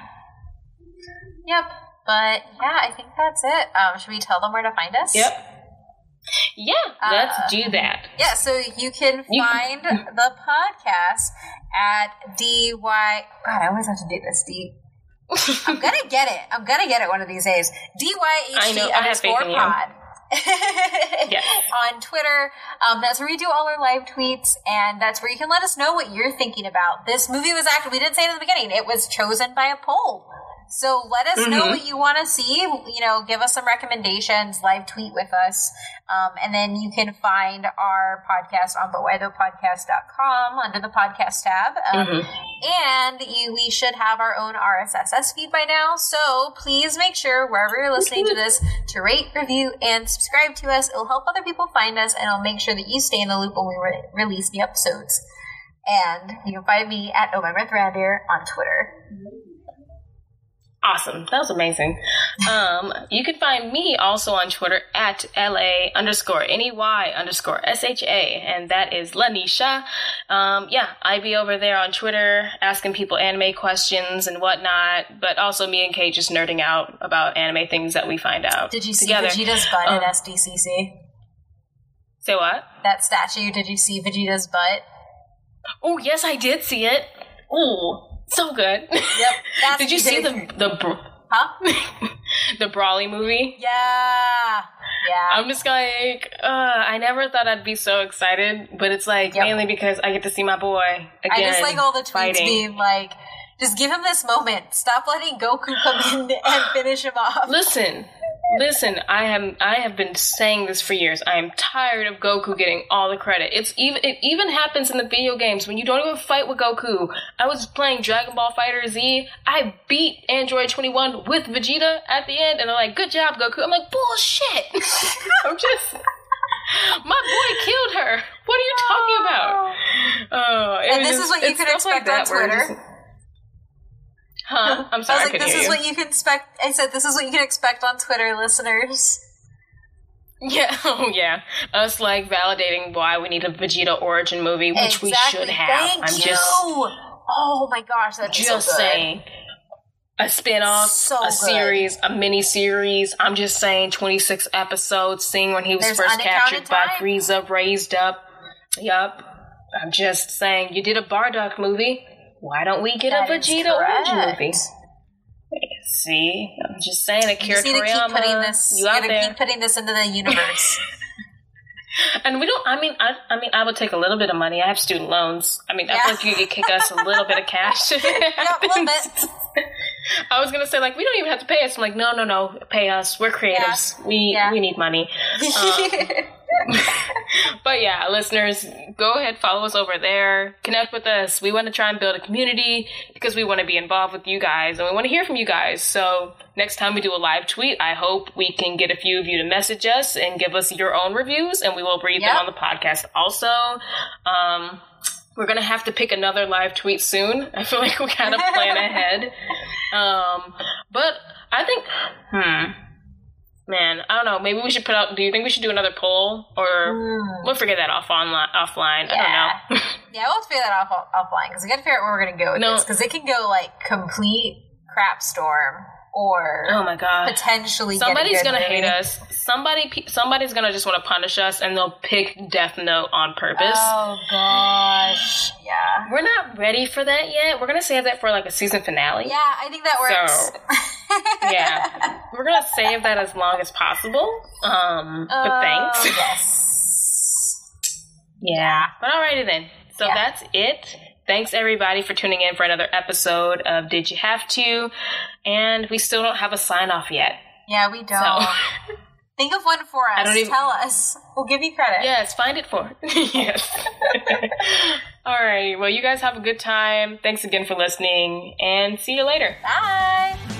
Yep. But yeah, I think that's it. Um, should we tell them where to find us? Yep. Yeah, let's uh, do that. Yeah, so you can find you- the podcast at D Y. God, I always have to do this. D. I'm gonna get it. I'm gonna get it one of these days. D Y H D underscore pod. Yes. On Twitter. Um, that's where we do all our live tweets, and that's where you can let us know what you're thinking about. This movie was actually, we didn't say it in the beginning, it was chosen by a poll. So let us mm-hmm. know what you want to see. You know, give us some recommendations, live tweet with us. Um, and then you can find our podcast on but why though podcast dot com under the podcast tab. Um, mm-hmm. And you, we should have our own R S S feed by now. So please make sure wherever you're listening to this to rate, review, and subscribe to us. It'll help other people find us, and it'll make sure that you stay in the loop when we re- release the episodes. And you can find me at Oh My Myth Randir on Twitter. Awesome. That was amazing. Um, you can find me also on Twitter at LA underscore N-E-Y underscore S-H-A, and that is Lanisha. Um, yeah, I be over there on Twitter asking people anime questions and whatnot, but also me and Kate just nerding out about anime things that we find out Did you see together. Vegeta's butt um, at S D C C? Say what? That statue, did you see Vegeta's butt? Oh, yes, I did see it. Ooh. So good. Yep. That's Did you see the the br- huh? the Brawly movie? Yeah. Yeah. I'm just like, uh, I never thought I'd be so excited, but it's like yep. mainly because I get to see my boy again. I just like all the tweets fighting. being like, just give him this moment. Stop letting Goku come in and finish him off. Listen. Listen, I am I have been saying this for years. I am tired of Goku getting all the credit. It's even it even happens in the video games when you don't even fight with Goku. I was playing Dragon Ball Fighter Z. I beat Android twenty-one with Vegeta at the end, and they're like, "Good job, Goku." I'm like, "Bullshit." I'm just my boy killed her. What are you talking about? Oh, and this just, is what you can expect like on Twitter. Just, Huh? I'm sorry. I was like, I this is you. what you can expect. I said, this is what you can expect on Twitter, listeners. Yeah, oh yeah. Us like validating why we need a Vegeta origin movie, which exactly. we should have. Thank I'm you. just. Oh my gosh, that's just so good. saying. A spin-off, so a good. series, a mini-series. I'm just saying, twenty-six episodes. Seeing when he was There's first captured time. by Frieza, raised up. Yup. I'm just saying, you did a Bardock movie. Why don't we get that a Vegeta origin movie? See, I'm just saying, Akira you Toriyama, keep putting this, you you out gotta there. keep putting this into the universe. And we don't. I mean, I, I mean, I would take a little bit of money. I have student loans. I mean, yeah. I feel like you could kick us a little bit of cash. Yeah, a little bit. I was gonna say like we don't even have to pay us. I'm like, no, no, no, pay us. We're creatives. Yeah. We yeah. we need money. Um, but yeah, listeners, go ahead, follow us over there, connect with us. We want to try and build a community because we want to be involved with you guys and we want to hear from you guys. So next time we do a live tweet, I hope we can get a few of you to message us and give us your own reviews, and we will read yep. them on the podcast also. Um, we're going to have to pick another live tweet soon. I feel like we kind of plan ahead. Um, but I think, hmm, man, I don't know. Maybe we should put out, do you think we should do another poll? Or mm. we'll figure that off online, offline. Yeah. I don't know. Yeah, we'll figure that off offline because we got to figure out where we're going to go with no. this. Because it can go like complete crap storm. Or oh my god, potentially somebody's gonna movie. hate us. Somebody, somebody's gonna just want to punish us, and they'll pick Death Note on purpose. Oh gosh, yeah. We're not ready for that yet. We're gonna save that for like a season finale. Yeah, I think that works. So, yeah, we're gonna save that as long as possible. Um, uh, but thanks. Yes. Yeah, but alrighty then. So yeah. that's it. Thanks, everybody, for tuning in for another episode of Did You Have To? And we still don't have a sign-off yet. Yeah, we don't. So, think of one for us. I don't even, Tell us. We'll give you credit. Yes, find it for Yes. All right. Well, you guys have a good time. Thanks again for listening, and see you later. Bye.